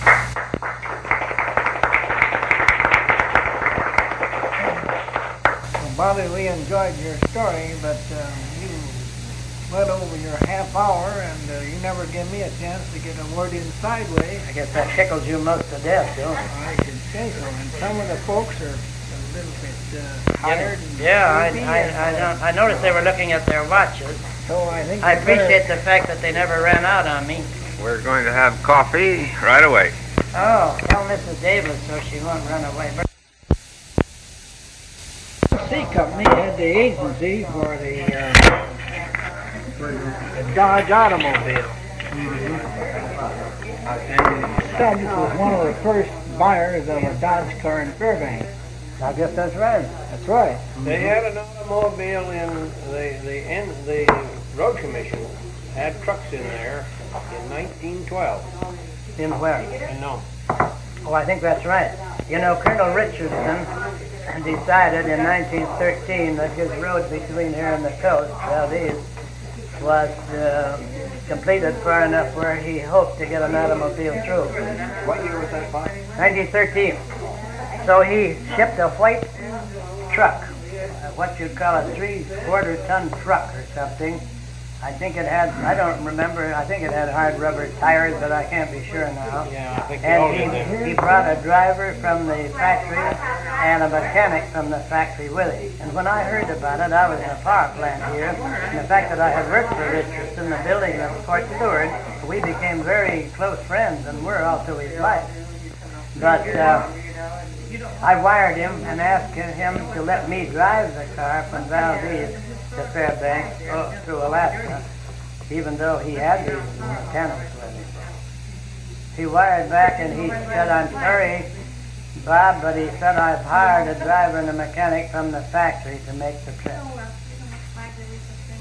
Well, Bobby, we enjoyed your story, but uh, you went over your half hour, and uh, you never gave me a chance to get a word in sideways. I guess that tickles you most to death, don't it? I should say so. And some of the folks are a little bit uh, tired. and Yeah, I, sleepy, I, and, I, uh, don't, I noticed they were looking at their watches. So I think I we better- appreciate the fact that they never ran out on me. We're going to have coffee right away. Oh, tell Missus Davis so she won't run away. But C Company had the agency for the, uh, for the Dodge automobile. And Stubbs was one of the first buyers of a Dodge car in Fairbanks. I guess that's right. That's right. They had an automobile in the the end. The road commission had trucks in there in nineteen twelve. In where? And no, Oh, I think that's right. You know, Colonel Richardson decided in nineteen thirteen that his road between here and the coast, Valdez, was uh, completed far enough where he hoped to get an automobile through. what year was that, Bob? nineteen thirteen. So he shipped a white truck, uh, what you'd call a three-quarter ton truck or something. I think it had, I don't remember, I think it had hard rubber tires, but I can't be sure now. Yeah, I think they all did And there. he, he brought a driver from the factory and a mechanic from the factory with him. And when I heard about it, I was in a power plant here, and the fact that I had worked for Richardson, the building of Fort Stewart, we became very close friends and were all through his life. But uh, I wired him and asked him to let me drive the car from Valdez to Fairbanks oh, through Alaska, even though he had these mechanics with him. He wired back and he said, "I'm sorry, Bob, but he said I've hired a driver and a mechanic from the factory to make the trip."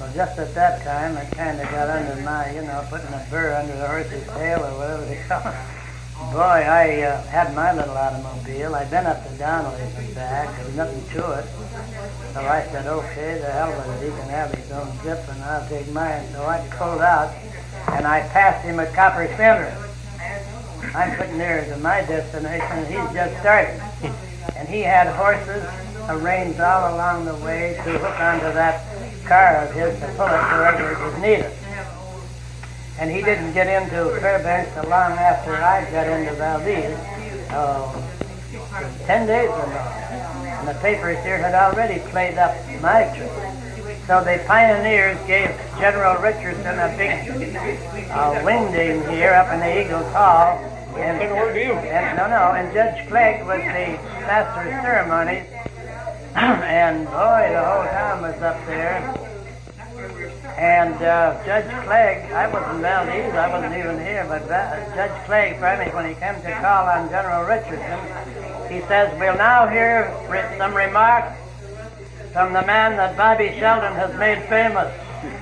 Well, just at that time, it kind of got under my, you know, putting a burr under the horse's tail or whatever they call it. Boy, I uh, had my little automobile. I'd been up to Donnelly's and back. There was nothing to it. So I said, okay, the hell with it. He can have his own zip and I'll take mine. So I pulled out and I passed him at Copper Center. I'm putting near to my destination and he's just starting. And he had horses arranged all along the way to hook onto that car of his to pull it wherever it was needed. And he didn't get into Fairbanks so long after I got into Valdez. Oh, ten days or more. And the papers here had already played up my trip. So the pioneers gave General Richardson a big uh, wingding here up in the Eagles Hall. And, and no, no, and Judge Clegg was the master of ceremonies. And boy, the whole town was up there. And uh, Judge Clegg, I was in Valdez, I wasn't even here, but uh, Judge Clegg, finally, when he came to call on General Richardson, he says, we'll now hear re- some remarks from the man that Bobby Sheldon has made famous.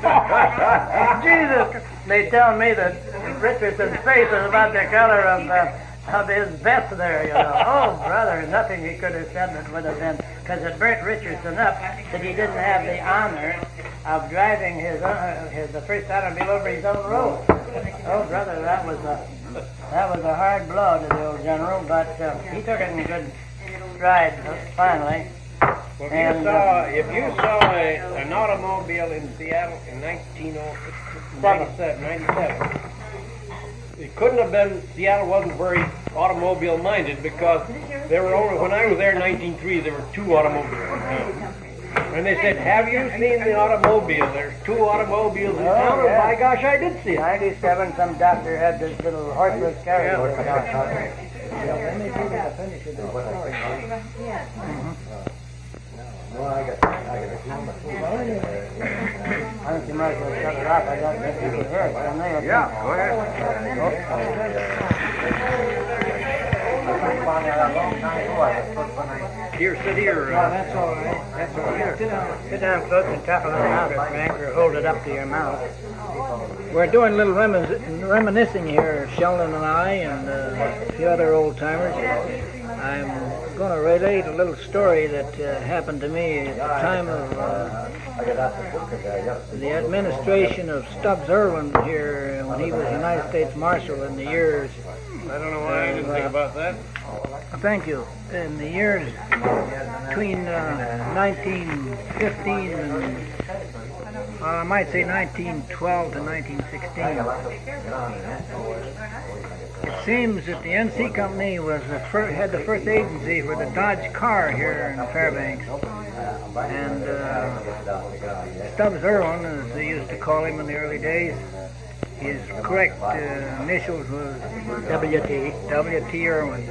Jesus! They tell me that Richardson's face is about the color of, uh, of his vest there, you know. Oh, brother, nothing he could have said that would have been, because it burnt Richardson up that he didn't have the honor of driving his, uh, his the first automobile over his own road. Oh, brother, that was a that was a hard blow to the old general, but uh, he took it in good stride finally. Well, if And, you saw, if you saw a, an automobile in Seattle in nineteen ninety-seven, ninety-seven, it couldn't have been, Seattle wasn't very automobile minded because there were only, when I was there in nineteen oh three, there were two automobiles. And they said, have you seen the automobile? There's two automobiles in Oh, town. And yeah. by gosh, I did see it. ninety-seven, some doctor had this little horseless carriage. Let me see that finish of the story. I think you might as well shut it off. I don't think you can hear it. I know. Yeah, go ahead. Here, sit here. No, that's all right. That's all right. Sit down, sit down close and tap it on the mouth, Frank, or hold it up to your mouth. We're doing a little remin- reminiscing here, Sheldon and I, and uh, a few other old timers. I'm going to relate a little story that uh, happened to me at the time of uh, the administration of Stubbs Irwin here when he was United States Marshal in the years. I don't know why I didn't think about that. Thank you. In the years between uh, nineteen fifteen and uh, I might say nineteen twelve to nineteen sixteen. It seems that the N C Company was the fir- had the first agency for the Dodge car here in Fairbanks. And uh, Stubbs Irwin, as they used to call him in the early days, his correct uh, initials was W T, W T Irwin.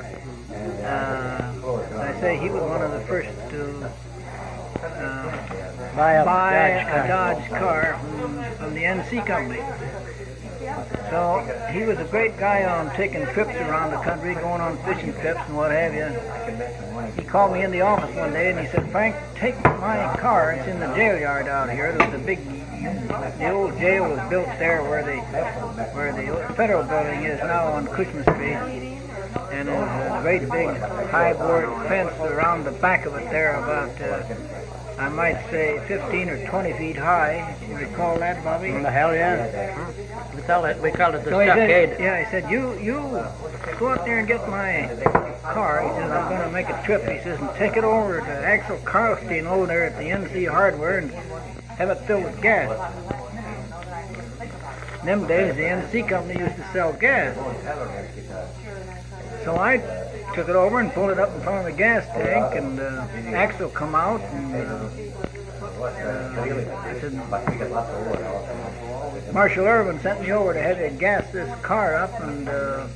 Uh, I say he was one of the first to uh, Buy a buy Dodge car. a Dodge car from, from the N C Company. So he was a great guy on taking trips around the country, going on fishing trips and what have you. He called me in the office one day and he said, Frank, take my car. It's in the jail yard out here. There's a big, the old jail was built there where the where the federal building is now on Cushman Street. And there's a great big high board fence around the back of it there, about uh, I might say fifteen or twenty feet high. You recall that, Bobby? The hell yeah. We call it we called it the So he stockade. said, yeah, he said, you you go out there and get my car. He says, I'm going to make a trip. He says, and take it over to Axel Carlstein over there at the N C Hardware and have it filled with gas. In them days, the N C Company used to sell gas. So I took it over and pulled it up in front of the gas tank, and uh, Axel come out and uh, uh, I said, Marshal Irwin sent me over to have you gas this car up and uh,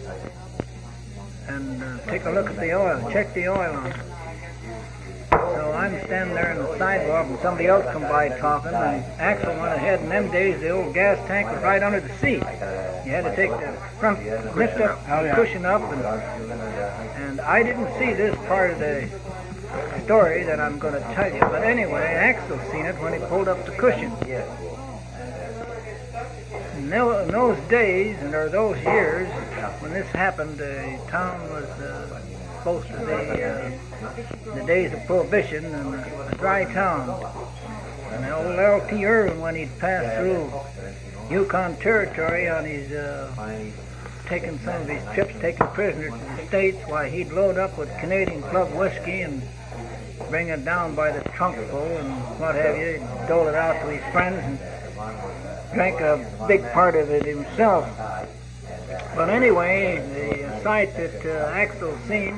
and uh, take a look at the oil, check the oil on it. So I'm standing there on the sidewalk and somebody else come by talking, and Axel went ahead. In them days, the old gas tank was right under the seat. You had to take the front, lift up the cushion up, and, and I didn't see this part of the story that I'm going to tell you. But anyway, Axel seen it when he pulled up the cushion. In tho- in those days, and or those years, when this happened, the town was uh, close to the, uh, the days of Prohibition and a dry town. And the old L T Irvin, when he'd passed through Yukon Territory on his, uh, taking some of his trips, taking prisoners to the States, why he'd load up with Canadian Club whiskey and bring it down by the trunkful and what have you, he'd dole it out to his friends and drank a big part of it himself. But anyway, the sight that uh, Axel seen,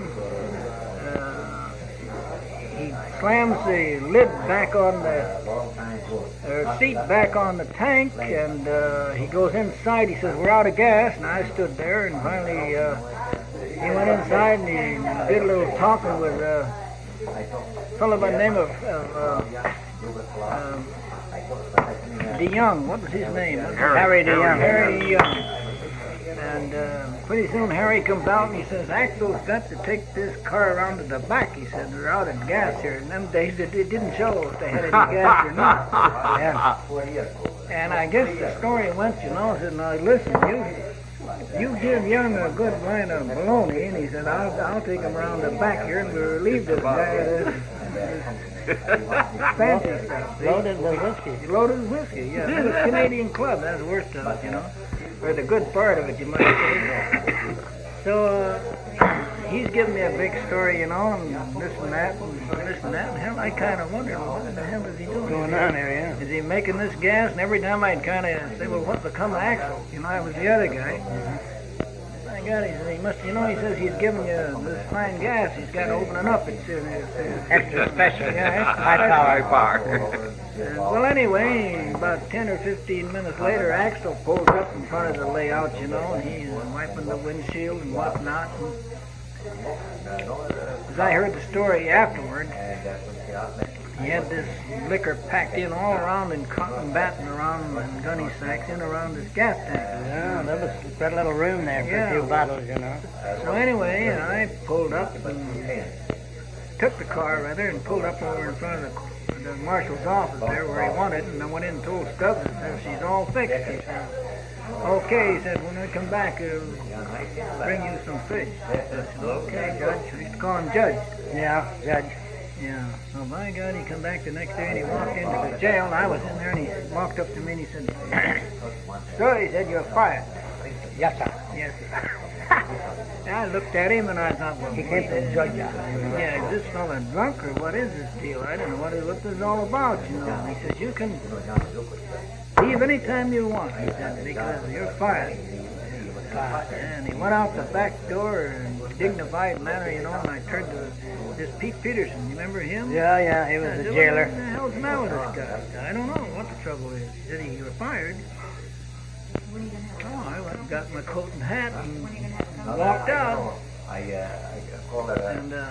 uh, he slams the lid back on the uh, seat back on the tank, and uh, he goes inside. He says, "We're out of gas." And I stood there, and finally uh, he went inside and he did a little talking with uh, a fellow by the name of, of uh, um, DeYoung. What was his name? Harry DeYoung. Harry DeYoung. And uh, pretty soon Harry comes out and he says, "Axel's got to take this car around to the back." He said, "They're out of gas here." In them days, it, it didn't show if they had any gas or not. And, and I guess the story went, you know, said, "Now listen, you you give Young a good line of baloney," and he said, I'll, I'll take him around the back here and we'll relieve this guy of this, this fancy stuff. See? Loaded with whiskey. Loaded with whiskey, yeah. It was Canadian Club, that's the worst of it, you know. Or the good part of it, you might say. So, uh, he's giving me a big story, you know, and this and that, and this and that, and hell, I kind of wondered, well, what the hell is he doing? Going on here, yeah. Is he making this gas? And every time I'd kind of say, well, what become of Axel? You know, I was the other guy. My God, he said, he must, you know, he says he's giving you this fine gas. He's got to open it up. It's, it's, it's Extra special. Yeah, extra High special. power. And, well, anyway, about ten or fifteen minutes later, Axel pulls up in front of the layout, you know, and he's wiping the windshield and whatnot. And as I heard the story afterward, he had this liquor packed in all around in cotton batting around and gunny sacks in around this gas tank. Yeah, there was quite a little room there for Yeah. a few bottles, you know. So anyway, I pulled up and took the car rather and pulled up over in front of the, the marshal's office there where he wanted, and I went in and told Stubbs and said, "She's all fixed." He said, "Okay," he said, "when I come back, I'll bring you some fish." I said, "Okay, Judge." I used to call him Judge. Yeah, Judge. Yeah. So by God, he come back the next day and he walked into the jail, and I was in there, and he walked up to me and he said, "Sir," he said, "you're fired." Yes, sir. Yes, sir. I looked at him and I thought, well, He came from Georgia. yeah, is this fella drunk or what is this deal? I don't know what, it, what this is all about, you know. And he says, "You can leave any time you want," he said, "because you're fired." And he went out the back door in a dignified manner, you know, and I turned to this Pete Peterson. You remember him? Yeah, yeah, he was I a said, jailer. "What the hell's the matter with this guy?" "I don't know what the trouble is." He said, "You were fired." Oh, I went and got my coat and hat and walked out. And uh,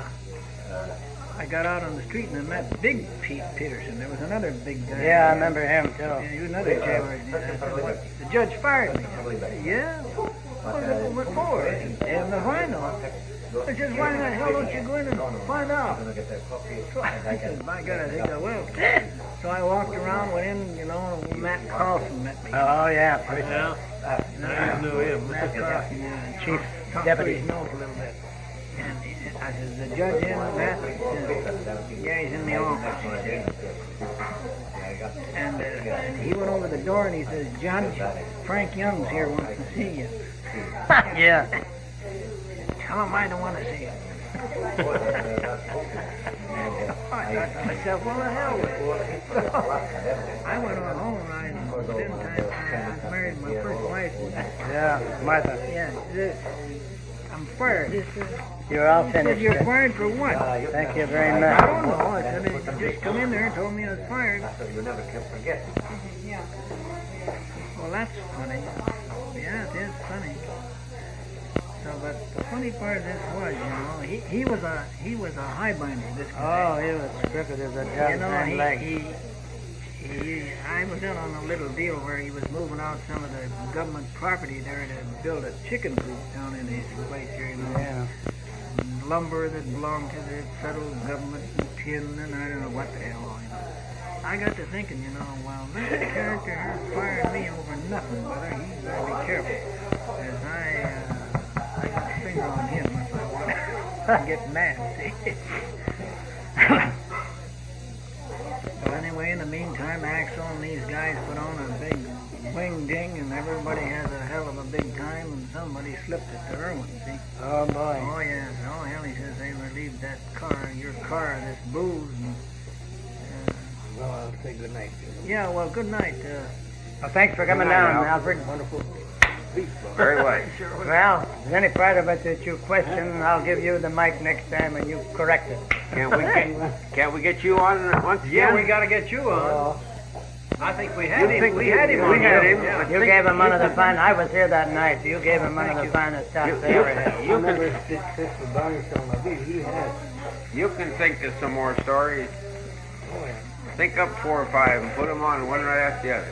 I got out on the street and I met Big Pete Peterson. There was another big guy. Yeah, I remember him, too. Yeah, he was another jailer. And I said, "What? The judge fired me." I said, "Yeah? What for?" I said, "Damn if I know." I said, "Why the hell don't you go in and find out?" So I said, "My God, I think I will." So I walked around, went in, you know, and Matt Carlson met me. Oh, yeah. Yeah. I knew him. Matt Carlson, yeah. Chief Talked deputy. to his nose a little bit. And he- I said, "Is the judge in, Matt?" He said, "Yeah, he's in the office." He said. And uh, he went over the door and he says, "Judge, Frank Young's here, wants to see you." Yeah. Tell him I don't want to see him. I thought to myself, well, the hell with it. I went on home and I spent time, I was married to my first wife. Yeah, Martha. Yeah, this, I'm fired. You're all He said, finished. "You're fired for what?" Thank you very I much. don't know. I said, "He just come in there and told me I was fired." Well, that's funny. Yeah, it is funny. So, but the funny part of this was, you know, he, he was a he was a highbinder. This Oh, guy. he was crooked as a you judge know, and he, leg. he he. I was in on a little deal where he was moving out some of the government property there to build a chicken coop down in his place here, you know. Yeah. And lumber that belonged to the federal government and tin and I don't know what the hell. You know. I got to thinking, you know, well, this character here fired me over nothing, brother. He's got to be careful. As I, uh, I got a finger on him if I want to get mad, see. Well, anyway, in the meantime, Axel and these guys put on a big wing ding, and everybody has a hell of a big time, and somebody slipped at the Irwin, see? Oh boy. Oh, yes. Oh, hell, he says they relieved that car, your car, of this booze. And, uh, Well, I'll say good night. yeah, well, good night. Uh, Well, thanks for coming Good night, down, Al. Alfred. Wonderful. Very wise. Well, if there's any part of it that you question, I'll give you the mic next time and you correct it. Can't we get, can't we get you on once again? Yeah, we got to get you on. I think we had You him. think we you- had him we on. had yeah. him. Yeah. You gave him one of the fine. I was here that night. You gave him one of the finest You, shots they you, ever had. you can, Sister Barnstone, I believe he has. you can think of some more stories. Oh, yeah. Think up four or five and put them on one right after the other.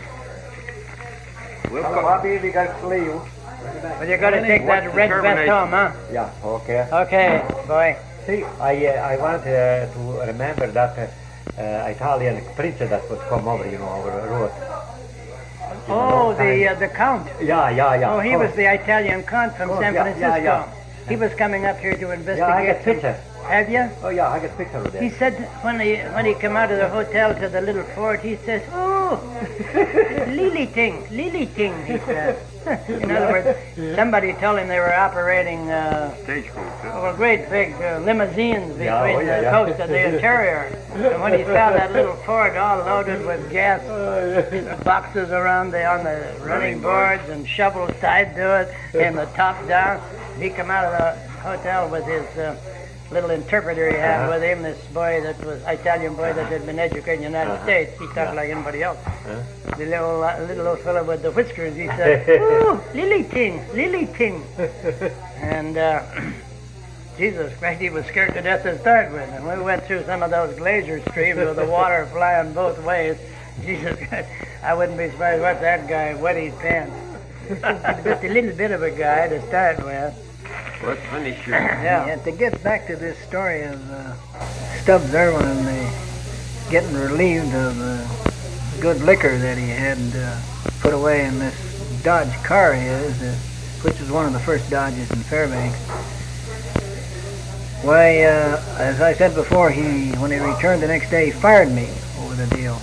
We'll Hello, come. Bobby, we got to see you. But you got to take that What's red vest determination? home, huh? Yeah, okay. Okay, boy. See, I uh, I want uh, to remember that uh, uh, Italian preacher that would come over, you know, over the road. You know, Oh, long the time. uh, the count. Yeah, yeah, yeah. Oh, he was the Italian count from Oh, San yeah, Francisco. yeah, yeah. He was coming up here to investigate. Yeah, I got some- picture. Have you? Oh, yeah, I got picture of He that. said when he when he come out of the hotel to the little fort, he says, "Oh, lily ting, lily ting." He said. In other words, somebody told him they were operating uh, Stagecoach, huh? well, great big uh, limousines between Yeah, oh, yeah, the yeah. coast of the interior. And when he saw that little fort all loaded with gas boxes around the on the running boards and shovels tied to it and the top down, he come out of the hotel with his uh, little interpreter he had with him, this boy that was Italian boy that had been educated in the United States. He talked like anybody else. The little uh, little old fellow with the whiskers, he said, "Ooh, lily ting, lily ting." And uh, Jesus Christ, he was scared to death to start with. And we went through some of those glacier streams with the water flying both ways. Jesus Christ, I wouldn't be surprised what that guy wet his pants. Just a little bit of a guy to start with. Let's finish your. Yeah. yeah, to get back to this story of uh, Stubbs Irwin and the getting relieved of the good liquor that he had uh, put away in this Dodge car of his, uh, which was one of the first Dodges in Fairbanks. Why, uh, as I said before, he when he returned the next day, he fired me over the deal.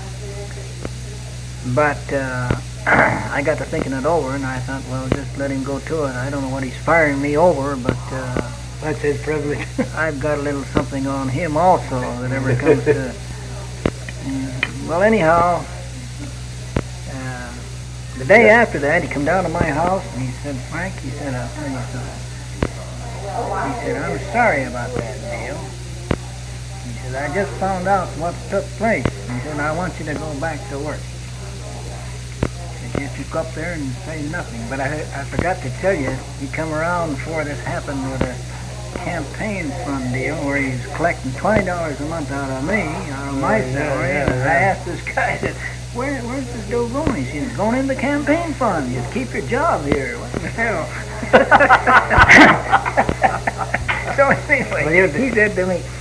But uh, I got to thinking it over, and I thought, well, just let him go to it. I don't know what he's firing me over, but uh, That's his privilege. I've got a little something on him also that ever comes to. Uh, well, anyhow, uh, the day after that, he come down to my house and he said, "Frank," he said, "I'll tell you something." He said, "I'm sorry about that deal." He said, "I just found out what took place." He said, "I want you to go back to work." He said, "You took up there and say nothing." But I, I forgot to tell you, he come around before this happened with a campaign fund deal where he's collecting twenty dollars a month out of me, out of my salary. And I asked this guy, I said, Where, where's this dough going? He said, "It's going in the campaign fund. You keep your job here." What the hell? So anyway, he said to me,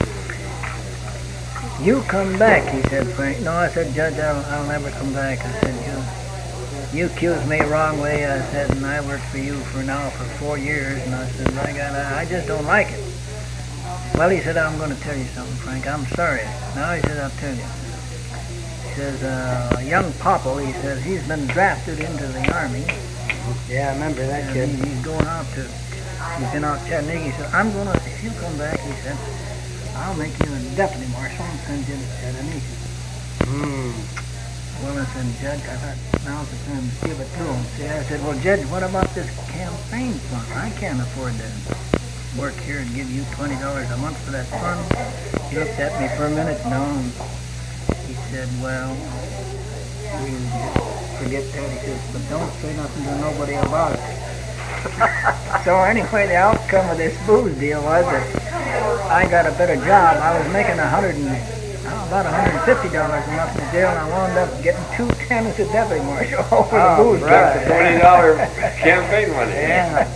"You come back," he said, Frank. "No," I said, "Judge, I'll, I'll never come back." I said, you You accused me wrongly," I said, "and I worked for you for now for four years." And I said, "I got, I just don't like it." Well, he said, "I'm going to tell you something, Frank. I'm sorry." Now he said, "I'll tell you." He says, uh, young Popple, he says, he's been drafted into the Army. Yeah, I remember that And kid. he, he's going out to, he's been out Chattanooga. He said, "I'm going to, if you come back," he said, "I'll make you a deputy marshal and send you to Chattanooga." Hmm. Well, I said, "Judge, I thought now's the time to give it to him." See, I said, "Well, Judge, what about this campaign fund? I can't afford to work here and give you twenty dollars a month for that fund." He looked at me for a minute, no, and he said, "Well, you forget that." He says, "But don't say nothing to nobody about it." So anyway, the outcome of this booze deal was that I got a better job. I was making a hundred and Oh, about one hundred fifty dollars a month in the jail, and I wound up getting two ten as a deputy marshal over the Oh, booze right. deal. Twenty dollar campaign money. Yeah.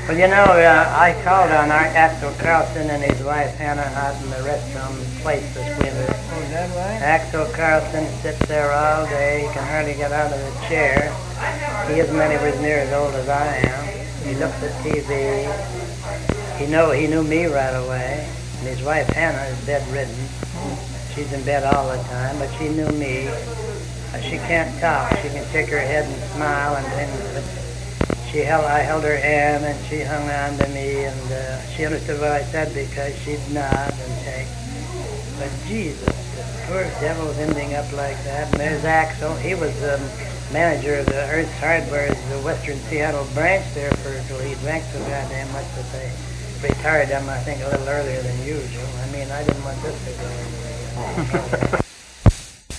Well, you know, uh, I called on our Axel Carlson and his wife Hannah out in the restaurant place this winter. Oh, is that right? Axel Carlson sits there all day. He can hardly get out of the chair. He isn't anywhere near as old as I am. He looks at T V. He know he knew me right away. And his wife Hannah is bedridden. She's in bed all the time, but she knew me. Uh, she can't talk. She can shake her head and smile, and then but she held. I held her hand, and she hung on to me, and uh, she understood what I said because she'd nod and shake. But Jesus, the poor devil's ending up like that. And there's Axel. He was um, manager of the Earth's Hardware's the Western Seattle branch there for till he drank so goddamn much that they retired him, I think, a little earlier than usual. I mean, I didn't want this to go anyway.